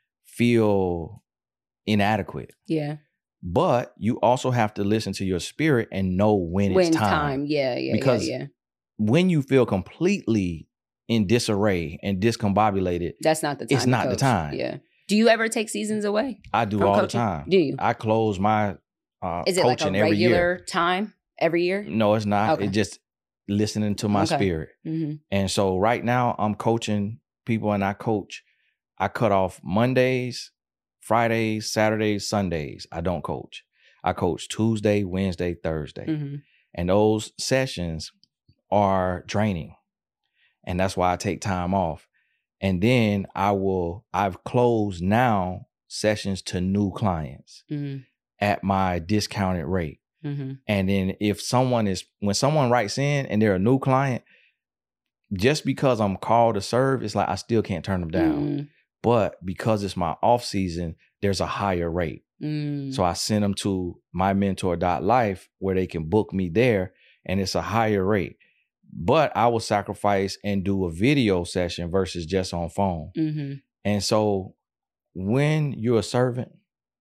feel inadequate. Yeah. But you also have to listen to your spirit and know when, when it's time. time. Yeah, yeah, because yeah, yeah. when you feel completely in disarray and discombobulated, that's not the time. It's not the time. Yeah. Do you ever take seasons away? I do all coaching? the time. Do you? I close my uh, Is it like a regular time every year? No, it's not. Okay. It's just listening to my okay. spirit. Mm-hmm. And so right now I'm coaching people and I coach. I cut off Mondays, Fridays, Saturdays, Sundays. I don't coach. I coach Tuesday, Wednesday, Thursday. Mm-hmm. And those sessions are draining. And that's why I take time off. And then I will, I've closed now sessions to new clients mm-hmm. at my discounted rate. Mm-hmm. And then if someone is, when someone writes in and they're a new client, just because I'm called to serve, it's like I still can't turn them down. Mm-hmm. But because it's my off season, there's a higher rate. Mm. So I send them to my mentor dot life where they can book me there and it's a higher rate. But I will sacrifice and do a video session versus just on phone. Mm-hmm. And so when you're a servant,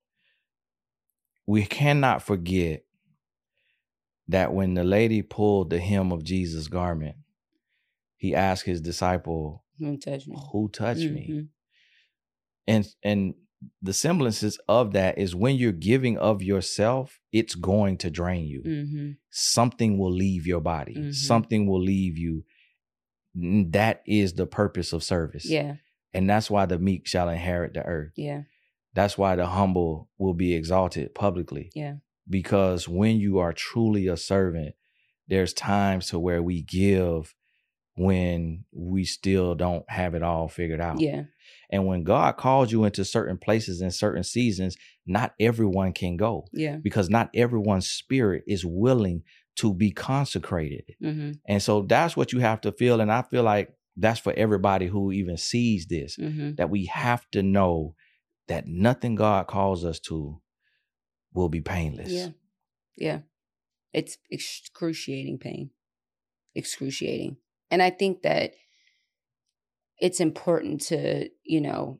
we cannot forget that when the lady pulled the hem of Jesus' garment, he asked his disciple, Who touched me? Who touched mm-hmm. me? And and the semblances of that is when you're giving of yourself, it's going to drain you. Mm-hmm. Something will leave your body. Mm-hmm. Something will leave you. That is the purpose of service. Yeah. And that's why the meek shall inherit the earth. Yeah. That's why the humble will be exalted publicly. Yeah. Because when you are truly a servant, there's times to where we give when we still don't have it all figured out. Yeah. And when God calls you into certain places in certain seasons, not everyone can go. Yeah. Because not everyone's spirit is willing to be consecrated. Mm-hmm. And so that's what you have to feel. And I feel like that's for everybody who even sees this, Mm-hmm. that we have to know that nothing God calls us to will be painless. Yeah. Yeah. It's excruciating pain. Excruciating. And I think that it's important to, you know,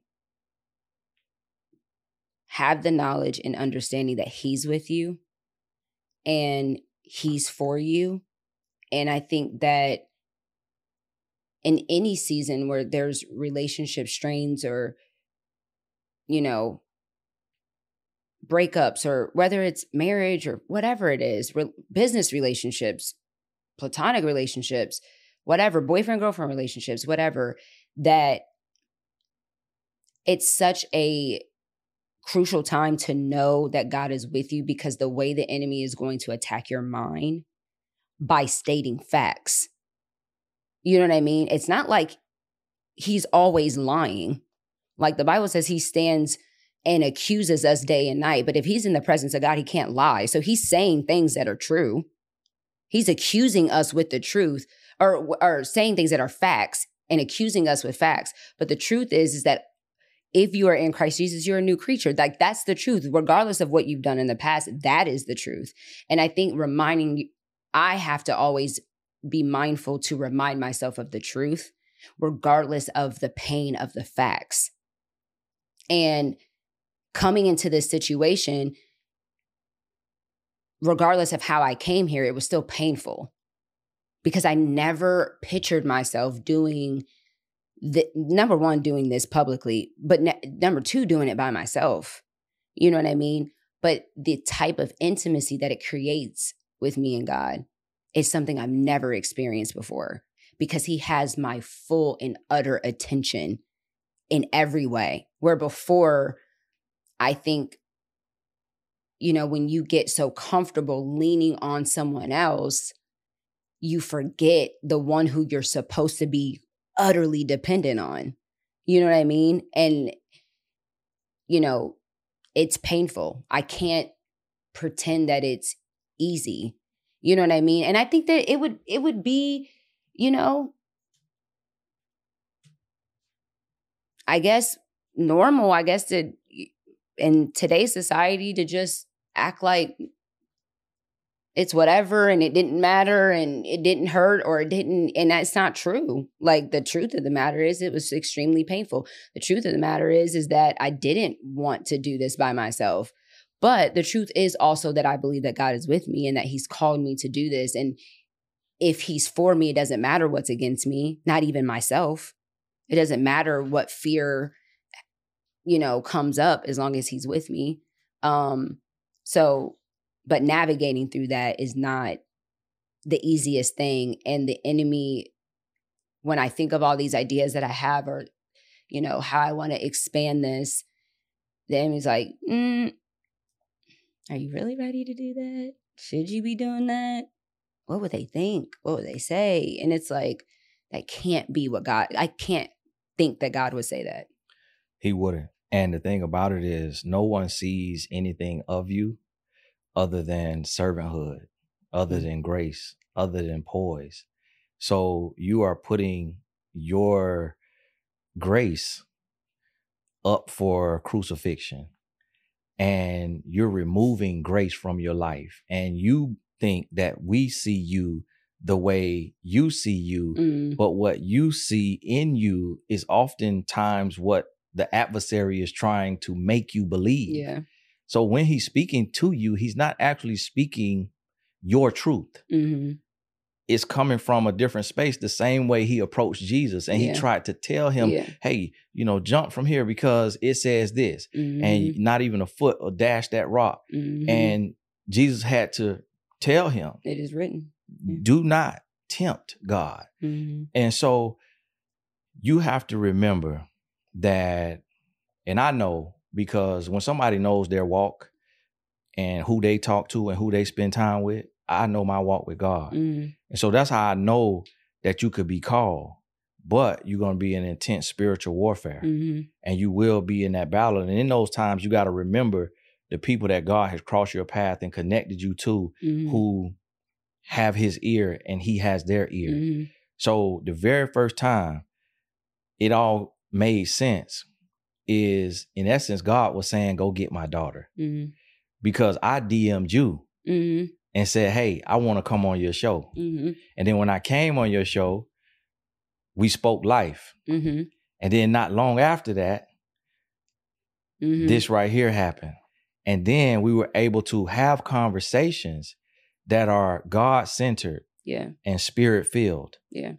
have the knowledge and understanding that he's with you and he's for you. And I think that in any season where there's relationship strains or, you know, breakups, or whether it's marriage or whatever it is, re- business relationships, platonic relationships, whatever, boyfriend, girlfriend relationships, whatever, that it's such a crucial time to know that God is with you, because the way the enemy is going to attack your mind by stating facts. You know what I mean? It's not like he's always lying. Like the Bible says, he stands and accuses us day and night. But if he's in the presence of God, he can't lie. So he's saying things that are true. He's accusing us with the truth, or, or saying things that are facts and accusing us with facts. But the truth is, is that if you are in Christ Jesus, you're a new creature. Like, that's the truth. Regardless of what you've done in the past, that is the truth. And I think reminding you, I have to always be mindful to remind myself of the truth, regardless of the pain of the facts. And coming into this situation, regardless of how I came here, it was still painful, because I never pictured myself doing the, number one, doing this publicly, but ne- number two, doing it by myself. You know what I mean? But the type of intimacy that it creates with me and God is something I've never experienced before, because he has my full and utter attention in every way. Where before, I think, you know, when you get so comfortable leaning on someone else, you forget the one who you're supposed to be utterly dependent on. You know what I mean? And, you know, it's painful. I can't pretend that it's easy. You know what I mean? And I think that it would, it would be, you know, I guess normal, I guess, to, in today's society, to just act like it's whatever and it didn't matter and it didn't hurt or it didn't. And that's not true. Like, the truth of the matter is, it was extremely painful. The truth of the matter is, is that I didn't want to do this by myself. But the truth is also that I believe that God is with me and that he's called me to do this. And if he's for me, it doesn't matter what's against me, not even myself. It doesn't matter what fear, you know, comes up, as long as he's with me. Um, so, but navigating through that is not the easiest thing. And the enemy, when I think of all these ideas that I have, or, you know, how I want to expand this, the enemy's like, mm, are you really ready to do that? Should you be doing that? What would they think? What would they say? And it's like, that can't be what God, I can't think that God would say that. He wouldn't. And the thing about it is, no one sees anything of you other than servanthood, other mm-hmm. than grace, other than poise. So you are putting your grace up for crucifixion, and you're removing grace from your life. And you think that we see you the way you see you, mm. but what you see in you is oftentimes what the adversary is trying to make you believe. Yeah. So when he's speaking to you, he's not actually speaking your truth. Mm-hmm. It's coming from a different space, the same way he approached Jesus. And yeah. he tried to tell him, yeah. hey, you know, jump from here because it says this, mm-hmm. and not even a foot or dash that rock. Mm-hmm. And Jesus had to tell him, it is written. Yeah. Do not tempt God. Mm-hmm. And so you have to remember that, and I know, because when somebody knows their walk and who they talk to and who they spend time with, I know my walk with God. Mm-hmm. And so that's how I know that you could be called, but you're going to be in intense spiritual warfare, mm-hmm. and you will be in that battle. And in those times, you got to remember the people that God has crossed your path and connected you to, mm-hmm. who have his ear and he has their ear. Mm-hmm. So the very first time it all made sense is, in essence, God was saying, go get my daughter. Mm-hmm. Because I D M'd you mm-hmm. and said, hey, I want to come on your show. Mm-hmm. And then when I came on your show, we spoke life. Mm-hmm. And then not long after that, mm-hmm. this right here happened. And then we were able to have conversations that are God-centered yeah. and spirit-filled. Yeah.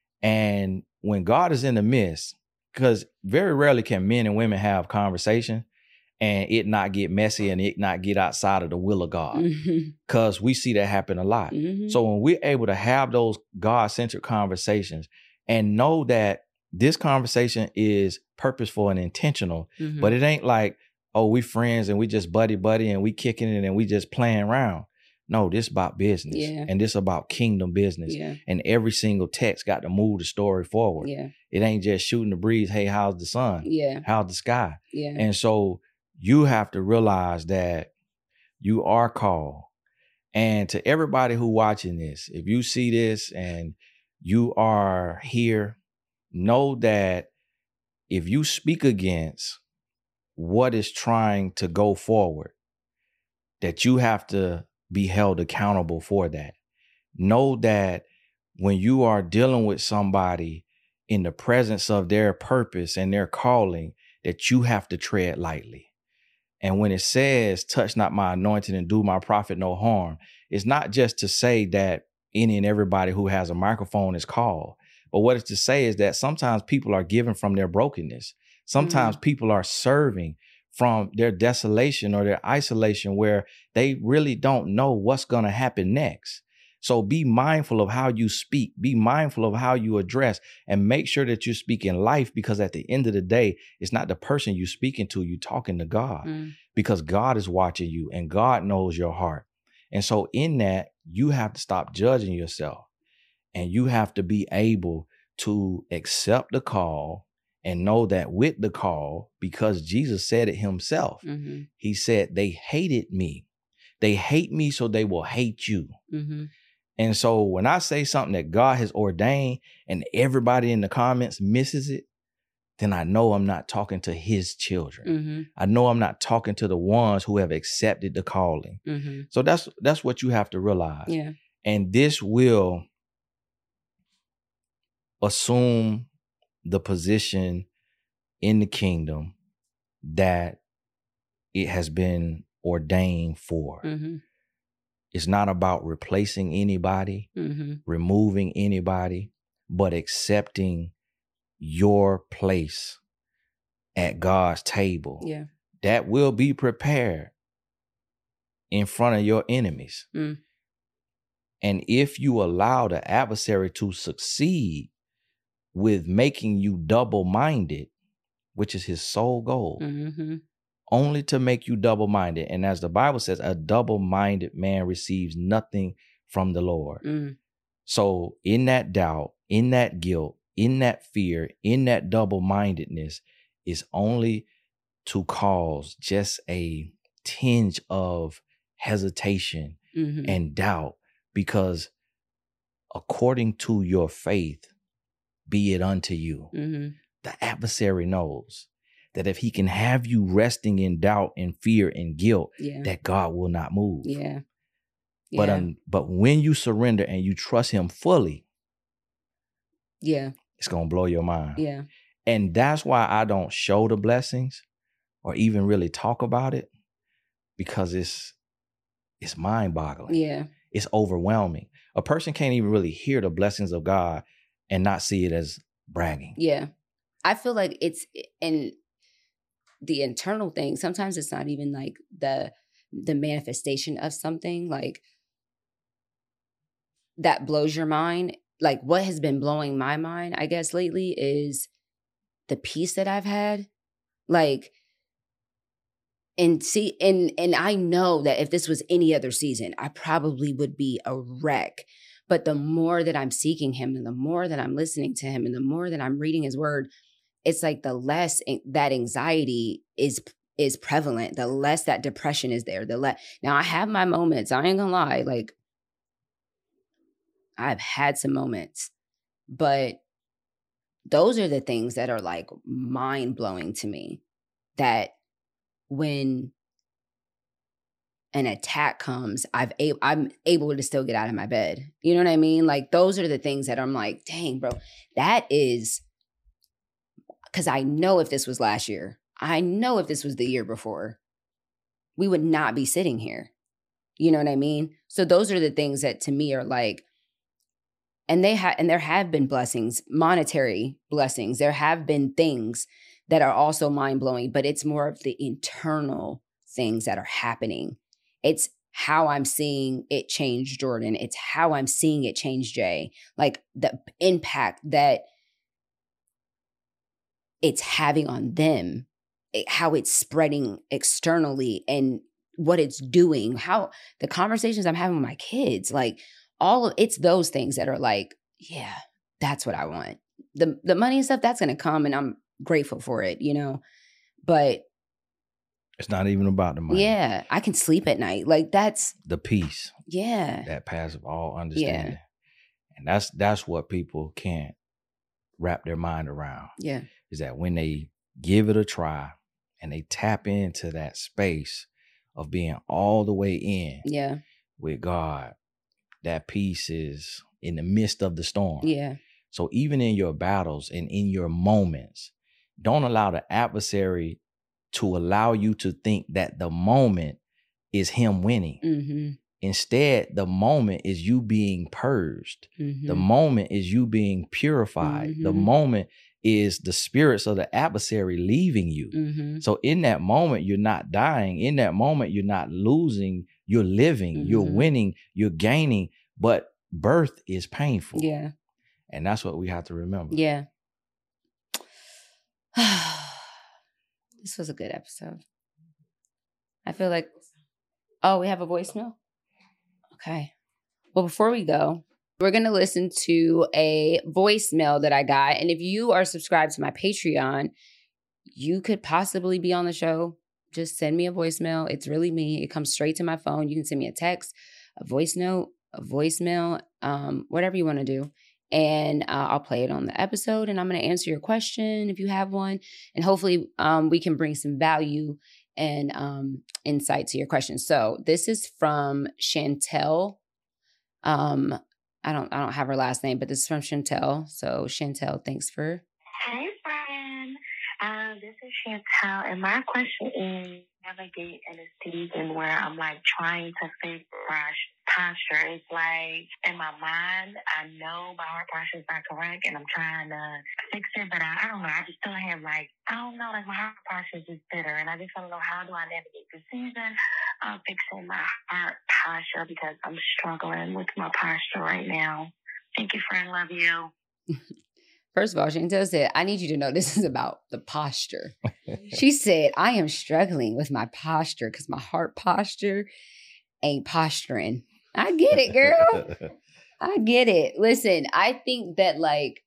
And when God is in the midst, because very rarely can men and women have conversation and it not get messy and it not get outside of the will of God. Because mm-hmm. we see that happen a lot. Mm-hmm. So when we're able to have those God-centered conversations and know that this conversation is purposeful and intentional, mm-hmm. but it ain't like, oh, we friends and we just buddy buddy and we kicking it and we just playing around. No, this about business yeah. and this about kingdom business. Yeah. And every single text got to move the story forward. Yeah. It ain't just shooting the breeze. Hey, how's the sun? Yeah. How's the sky? Yeah. And so you have to realize that you are called. And to everybody who watching this, if you see this and you are here, know that if you speak against what is trying to go forward, that you have to be held accountable for that. Know that when you are dealing with somebody in the presence of their purpose and their calling, that you have to tread lightly. And when it says, touch not my anointing and do my prophet no harm, it's not just to say that any and everybody who has a microphone is called. But what it's to say is that sometimes people are giving from their brokenness. Sometimes mm. people are serving from their desolation or their isolation where they really don't know what's going to happen next. So be mindful of how you speak, be mindful of how you address, and make sure that you speak in life, because at the end of the day, it's not the person you're speaking to, you're talking to God mm. because God is watching you and God knows your heart. And so in that, you have to stop judging yourself and you have to be able to accept the call and know that with the call, because Jesus said it himself, mm-hmm. he said, they hated me. They hate me so they will hate you. Mm-hmm. And so when I say something that God has ordained and everybody in the comments misses it, then I know I'm not talking to his children. Mm-hmm. I know I'm not talking to the ones who have accepted the calling. Mm-hmm. So that's that's what you have to realize. Yeah. And this will assume the position in the kingdom that it has been ordained for. Mm-hmm. It's not about replacing anybody, mm-hmm. removing anybody, but accepting your place at God's table. Yeah. That will be prepared in front of your enemies. Mm. And if you allow the adversary to succeed with making you double-minded, which is his sole goal, mm-hmm. only to make you double-minded. And as the Bible says, a double-minded man receives nothing from the Lord. Mm. So in that doubt, in that guilt, in that fear, in that double-mindedness is only to cause just a tinge of hesitation mm-hmm. and doubt, because according to your faith, be it unto you. Mm-hmm. The adversary knows that if he can have you resting in doubt and fear and guilt, yeah. that God will not move. Yeah. yeah. But um, but when you surrender and you trust him fully, yeah, it's gonna blow your mind. Yeah. And that's why I don't show the blessings or even really talk about it, because it's it's mind-boggling. Yeah. It's overwhelming. A person can't even really hear the blessings of God and not see it as bragging. Yeah. I feel like it's in the internal thing. Sometimes it's not even like the the manifestation of something like that blows your mind. Like what has been blowing my mind, I guess, lately is the peace that I've had. Like, and see, and and I know that if this was any other season, I probably would be a wreck. But the more that I'm seeking him and the more that I'm listening to him and the more that I'm reading his word, it's like the less that anxiety is is prevalent, the less that depression is there. The less now I have my moments. I ain't gonna lie. Like I've had some moments, but those are the things that are like mind blowing to me, that when an attack comes, I've a- I'm able to still get out of my bed. You know what I mean? Like those are the things that I'm like, dang, bro, that is, because I know if this was last year, I know if this was the year before, we would not be sitting here. You know what I mean? So those are the things that to me are like, and they have, and there have been blessings, monetary blessings. There have been things that are also mind blowing, but it's more of the internal things that are happening. It's how I'm seeing it change Jordan. It's how I'm seeing it change Jay. Like the impact that it's having on them, it, how it's spreading externally, and what it's doing, how the conversations I'm having with my kids, like all of it's those things that are like, yeah, that's what I want. The the money and stuff, that's gonna come, and I'm grateful for it, you know. But it's not even about the money. Yeah, I can sleep at night. Like that's the peace. Yeah. That passes all understanding. Yeah. And that's that's what people can't wrap their mind around. Yeah. Is that when they give it a try and they tap into that space of being all the way in yeah. with God, that peace is in the midst of the storm. Yeah. So even in your battles and in your moments, don't allow the adversary to allow you to think that the moment is him winning. Mm-hmm. Instead, the moment is you being purged. Mm-hmm. The moment is you being purified. Mm-hmm. The moment is the spirits of the adversary leaving you. Mm-hmm. So in that moment, you're not dying. In that moment, you're not losing. You're living. Mm-hmm. You're winning. You're gaining. But birth is painful. Yeah. And that's what we have to remember. Yeah. This was a good episode. I feel like, oh, we have a voicemail? Okay. Well, before we go, we're going to listen to a voicemail that I got. And if you are subscribed to my Patreon, you could possibly be on the show. Just send me a voicemail. It's really me. It comes straight to my phone. You can send me a text, a voice note, a voicemail, um, whatever you want to do. And uh, I'll play it on the episode, and I'm going to answer your question if you have one. And hopefully um, we can bring some value and um, insight to your question. So this is from Chantel. Um, I don't, I don't have her last name, but this is from Chantel. So Chantel, thanks for. Hey, friend. Uh, this is Chantel, and my question is: navigate in a season where I'm like trying to fix posture. It's like in my mind, I know my heart posture is not correct, and I'm trying to fix it, but I, I don't know. I just still have like I don't know, like my heart posture is just bitter, and I just don't know how do I navigate the season of fixing my heart posture because I'm struggling with my posture right now. Thank you, friend. Love you. First of all, Chantel said, I need you to know this is about the posture. She said, I am struggling with my posture because my heart posture ain't posturing. I get it, girl. I get it. Listen, I think that like,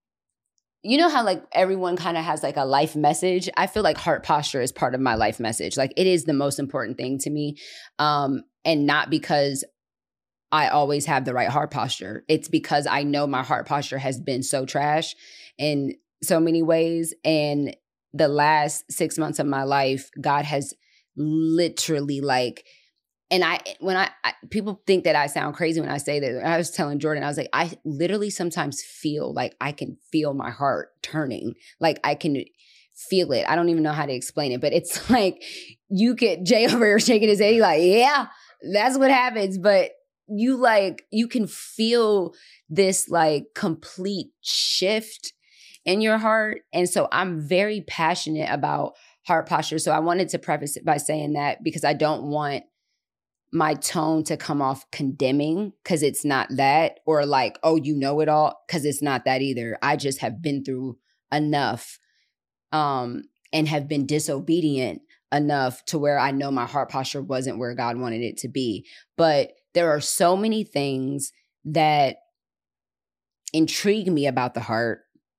you know how like everyone kind of has like a life message? I feel like heart posture is part of my life message. Like it is the most important thing to me. Um, and not because I always have the right heart posture. It's because I know my heart posture has been so trash in so many ways. And the last six months of my life, God has literally like, and I, when I, I, people think that I sound crazy when I say that. I was telling Jordan, I was like, I literally sometimes feel like I can feel my heart turning. Like I can feel it. I don't even know how to explain it, but it's like you get Jay over here shaking his head. He's like, yeah, that's what happens. But you like, you can feel this like complete shift in your heart. And so I'm very passionate about heart posture. So I wanted to preface it by saying that because I don't want my tone to come off condemning because it's not that, or like, oh, you know it all, because it's not that either. I just have been through enough um, and have been disobedient enough to where I know my heart posture wasn't where God wanted it to be. But there are so many things that intrigue me about the heart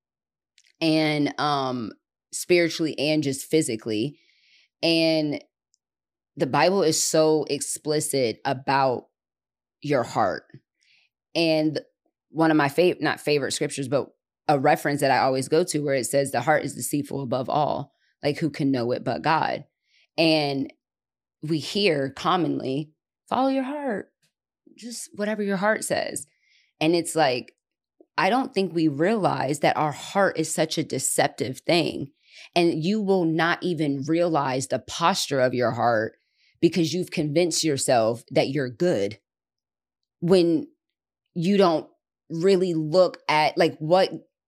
and um, spiritually and just physically. And the Bible is so explicit about your heart. And one of my favorite, not favorite scriptures, but a reference that I always go to where it says the heart is deceitful above all. Like, who can know it but God? And we hear commonly, follow your heart, just whatever your heart says. And it's like, I don't think we realize that our heart is such a deceptive thing. And you will not even realize the posture of your heart because you've convinced yourself that you're good when you don't really look at like what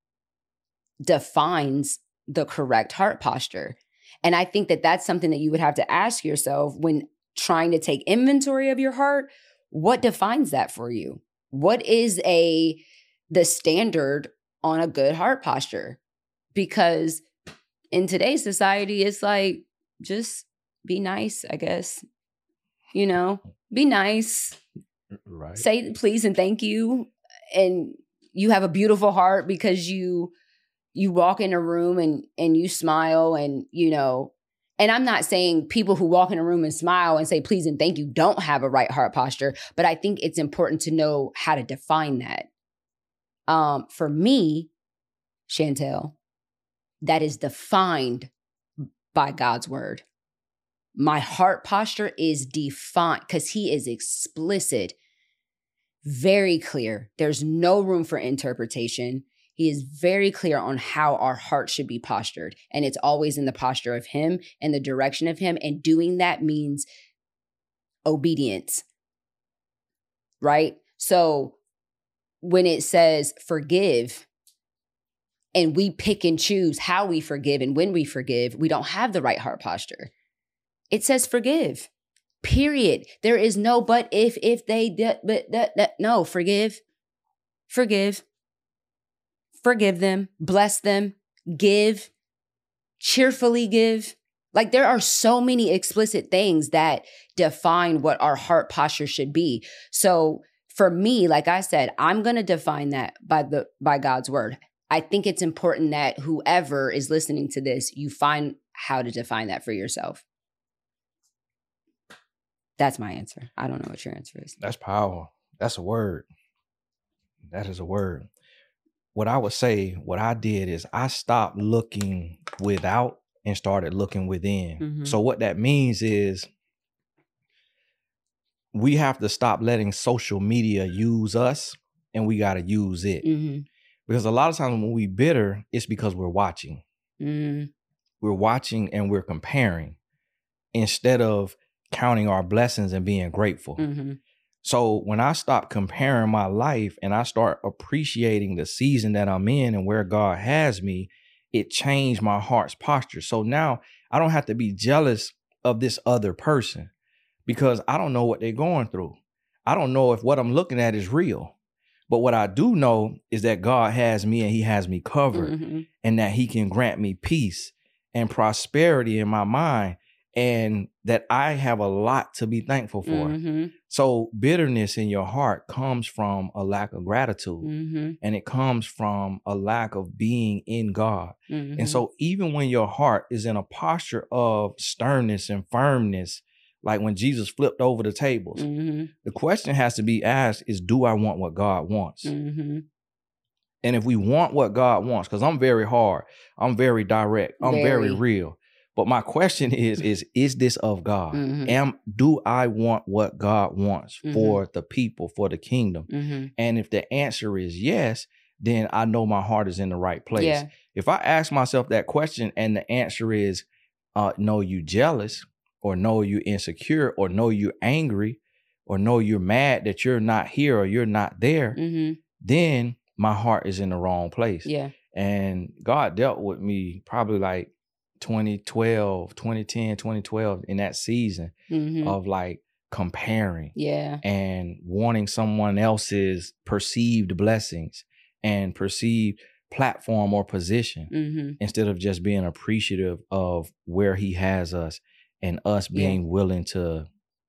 defines the correct heart posture. And I think that that's something that you would have to ask yourself when trying to take inventory of your heart. What defines that for you? What is a the standard on a good heart posture? Because in today's society, it's like, just be nice, I guess. You know, be nice. Right. Say please and thank you. And you have a beautiful heart because you you walk in a room and and you smile and, you know, and I'm not saying people who walk in a room and smile and say please and thank you don't have a right heart posture, but I think it's important to know how to define that. Um, for me, Chantel, that is defined by God's word. My heart posture is defined because he is explicit, very clear. There's no room for interpretation. He is very clear on how our heart should be postured. And it's always in the posture of him and the direction of him. And doing that means obedience, right? So when it says forgive, and we pick and choose how we forgive and when we forgive, we don't have the right heart posture. It says forgive, period. There is no but if, if they, but that, that, no, forgive, forgive, forgive them, bless them, give, cheerfully give. Like, there are so many explicit things that define what our heart posture should be. So for me, like I said, I'm going to define that by the, by God's word. I think it's important that whoever is listening to this, you find how to define that for yourself. That's my answer. I don't know what your answer is. That's power. That's a word. That is a word. What I would say, what I did is I stopped looking without and started looking within. Mm-hmm. So what that means is we have to stop letting social media use us, and we got to use it. Mm-hmm. Because a lot of times when we bitter, it's because we're watching. Mm. We're watching and we're comparing instead of counting our blessings and being grateful. Mm-hmm. So when I stop comparing my life and I start appreciating the season that I'm in and where God has me, it changed my heart's posture. So now I don't have to be jealous of this other person because I don't know what they're going through. I don't know if what I'm looking at is real. But what I do know is that God has me and he has me covered, mm-hmm. and that he can grant me peace and prosperity in my mind, and that I have a lot to be thankful for. Mm-hmm. So bitterness in your heart comes from a lack of gratitude, mm-hmm. and it comes from a lack of being in God. Mm-hmm. And so even when your heart is in a posture of sternness and firmness, like when Jesus flipped over the tables, mm-hmm. the question has to be asked is, do I want what God wants? Mm-hmm. And if we want what God wants, because I'm very hard, I'm very direct, I'm very. very real. But my question is, is, is this of God? Mm-hmm. Am, do I want what God wants mm-hmm. for the people, for the kingdom? Mm-hmm. And if the answer is yes, then I know my heart is in the right place. Yeah. If I ask myself that question and the answer is, uh, no, you jealous, or no, you're insecure, or no, you're angry, or no, you're mad that you're not here or you're not there, mm-hmm. then my heart is in the wrong place. Yeah. And God dealt with me probably like twenty twelve, twenty ten, twenty twelve in that season mm-hmm. of like comparing yeah. and wanting someone else's perceived blessings and perceived platform or position mm-hmm. instead of just being appreciative of where he has us. And us being yeah. willing to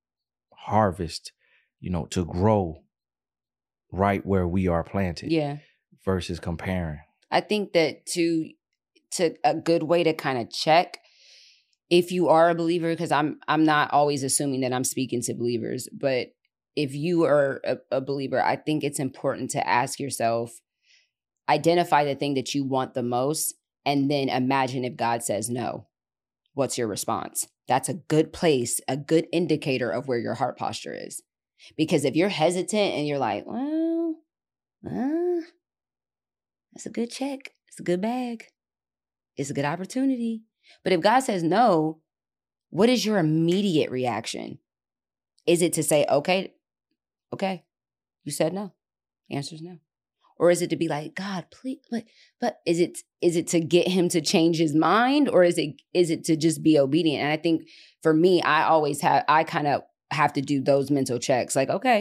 harvest, you know, to grow right where we are planted. Yeah. Versus comparing. I think that to to a good way to kind of check if you are a believer, because I'm I'm not always assuming that I'm speaking to believers, but if you are a, a believer, I think it's important to ask yourself, identify the thing that you want the most, and then imagine if God says no. What's your response? That's a good place, a good indicator of where your heart posture is. Because if you're hesitant and you're like, well, uh, that's a good check. It's a good bag. It's a good opportunity. But if God says no, what is your immediate reaction? Is it to say, okay, okay, you said no. The answer is no. Or is it to be like, God, please, but but is it is it to get him to change his mind, or is it is it to just be obedient? And I think for me, I always have I kind of have to do those mental checks. Like, okay,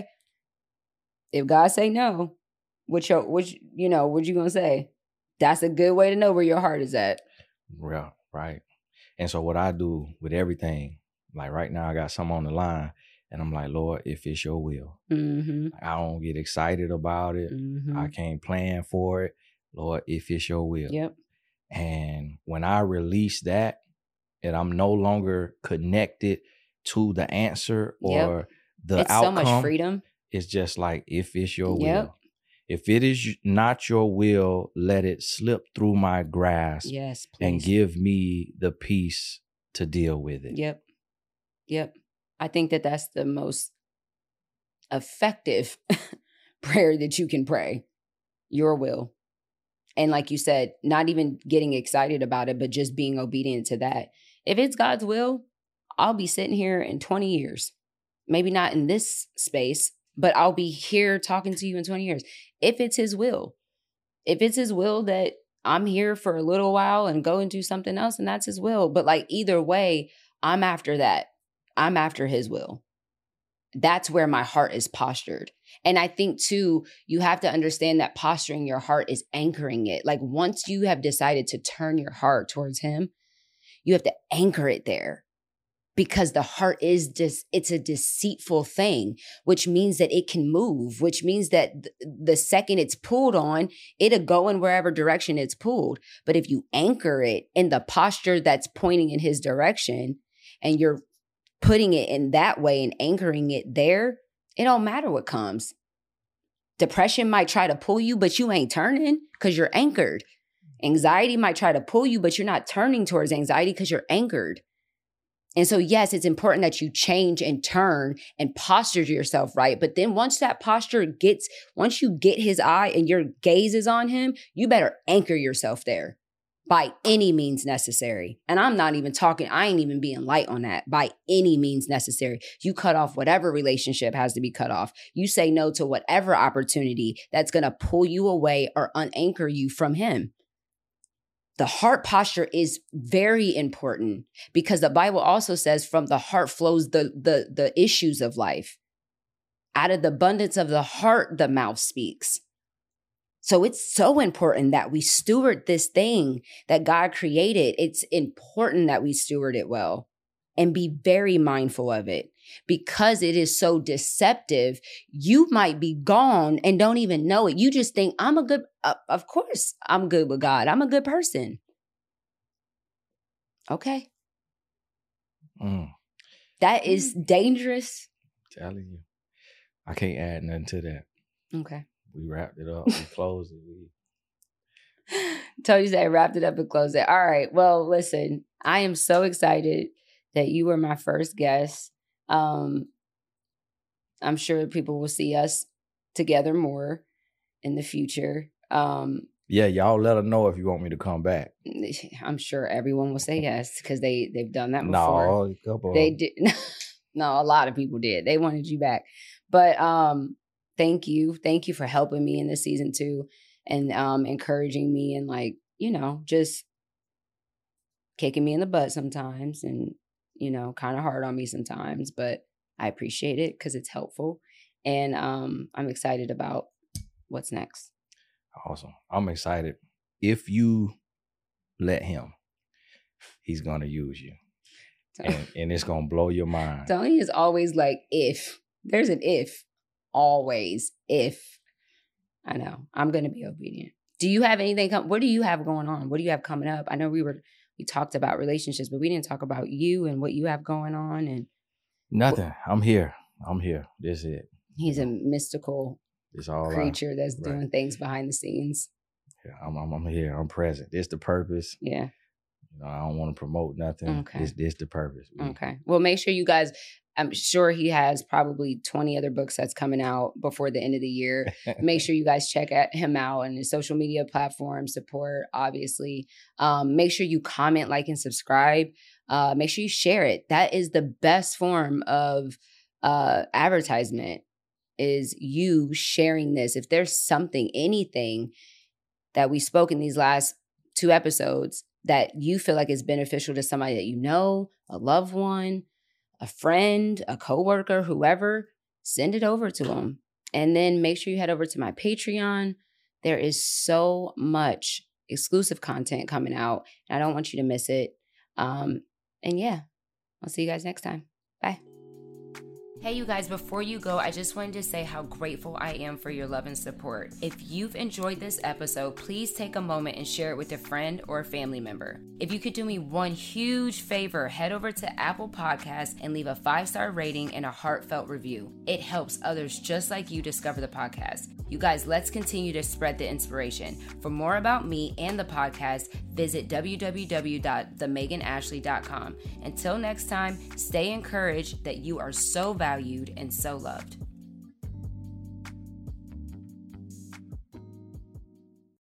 if God say no, what your what you know, what you gonna say? That's a good way to know where your heart is at. Yeah, right. And so what I do with everything, like right now I got some on the line, and I'm like, Lord, if it's your will. Mm-hmm. I don't get excited about it. Mm-hmm. I can't plan for it. Lord, if it's your will. Yep. And when I release that, and I'm no longer connected to the answer or yep. the it's outcome. It's so much freedom. It's just like, if it's your yep. will. If it is not your will, let it slip through my grasp. Yes, please. And give me the peace to deal with it. Yep. Yep. I think that that's the most effective prayer that you can pray. Your will. And like you said, not even getting excited about it, but just being obedient to that. If it's God's will, I'll be sitting here in twenty years. Maybe not in this space, but I'll be here talking to you in twenty years. If it's his will. If it's his will that I'm here for a little while and go and do something else, and that's his will. But like either way, I'm after that. I'm after his will. That's where my heart is postured. And I think too, you have to understand that posturing your heart is anchoring it. Like once you have decided to turn your heart towards him, you have to anchor it there. Because the heart is just, it's a deceitful thing, which means that it can move, which means that th- the second it's pulled on, it'll go in wherever direction it's pulled. But if you anchor it in the posture that's pointing in his direction, and you're putting it in that way and anchoring it there, it don't matter what comes. Depression might try to pull you, but you ain't turning because you're anchored. Anxiety might try to pull you, but you're not turning towards anxiety because you're anchored. And so, yes, it's important that you change and turn and posture yourself right. But then once that posture gets, once you get his eye and your gaze is on him, you better anchor yourself there by any means necessary. And I'm not even talking, I ain't even being light on that. By any means necessary. You cut off whatever relationship has to be cut off. You say no to whatever opportunity that's going to pull you away or unanchor you from him. The heart posture is very important because the Bible also says from the heart flows the, the, the issues of life. Out of the abundance of the heart, the mouth speaks. So it's so important that we steward this thing that God created. It's important that we steward it well and be very mindful of it because it is so deceptive. You might be gone and don't even know it. You just think, I'm a good, uh, of course, I'm good with God. I'm a good person. Okay. Mm. That is dangerous. I'm telling you. I can't add nothing to that. Okay. We wrapped it up. We closed it. We... Tony said, wrapped it up and closed it. All right. Well, listen, I am so excited that you were my first guest. Um, I'm sure people will see us together more in the future. Um, yeah, y'all let us know if you want me to come back. I'm sure everyone will say yes because they they've done that before. No, a couple. They did. No, a lot of people did. They wanted you back, but um, thank you, thank you for helping me in this season too, and um, encouraging me and like you know just kicking me in the butt sometimes and. you know, kind of hard on me sometimes, but I appreciate it because it's helpful. And um, I'm excited about what's next. Awesome. I'm excited. If you let him, he's going to use you. And, and it's going to blow your mind. Tony is always like, if. There's an if. Always. If. I know. I'm going to be obedient. Do you have anything? Com- what do you have going on? What do you have coming up? I know we were... We talked about relationships, but we didn't talk about you and what you have going on. And nothing. I'm here. I'm here. This is it. He's a mystical it's all creature I, that's right. doing things behind the scenes. Yeah, I'm, I'm, I'm here. I'm present. It's the purpose. Yeah. You know, I don't want to promote nothing. Okay. This, this the purpose. We, okay. Well, make sure you guys. I'm sure he has probably twenty other books that's coming out before the end of the year. Make sure you guys check at him out on his social media platforms, support, obviously. Um, make sure you comment, like, and subscribe. Uh, make sure you share it. That is the best form of uh, advertisement, is you sharing this. If there's something, anything that we spoke in these last two episodes that you feel like is beneficial to somebody that you know, a loved one, a friend, a coworker, whoever, send it over to them. And then make sure you head over to my Patreon. There is so much exclusive content coming out, and I don't want you to miss it. Um, and yeah, I'll see you guys next time. Bye. Hey, you guys, before you go, I just wanted to say how grateful I am for your love and support. If you've enjoyed this episode, please take a moment and share it with a friend or a family member. If you could do me one huge favor, head over to Apple Podcasts and leave a five-star rating and a heartfelt review. It helps others just like you discover the podcast. You guys, let's continue to spread the inspiration. For more about me and the podcast, visit w w w dot the megan ashley dot com. Until next time, stay encouraged that you are so valued and so loved.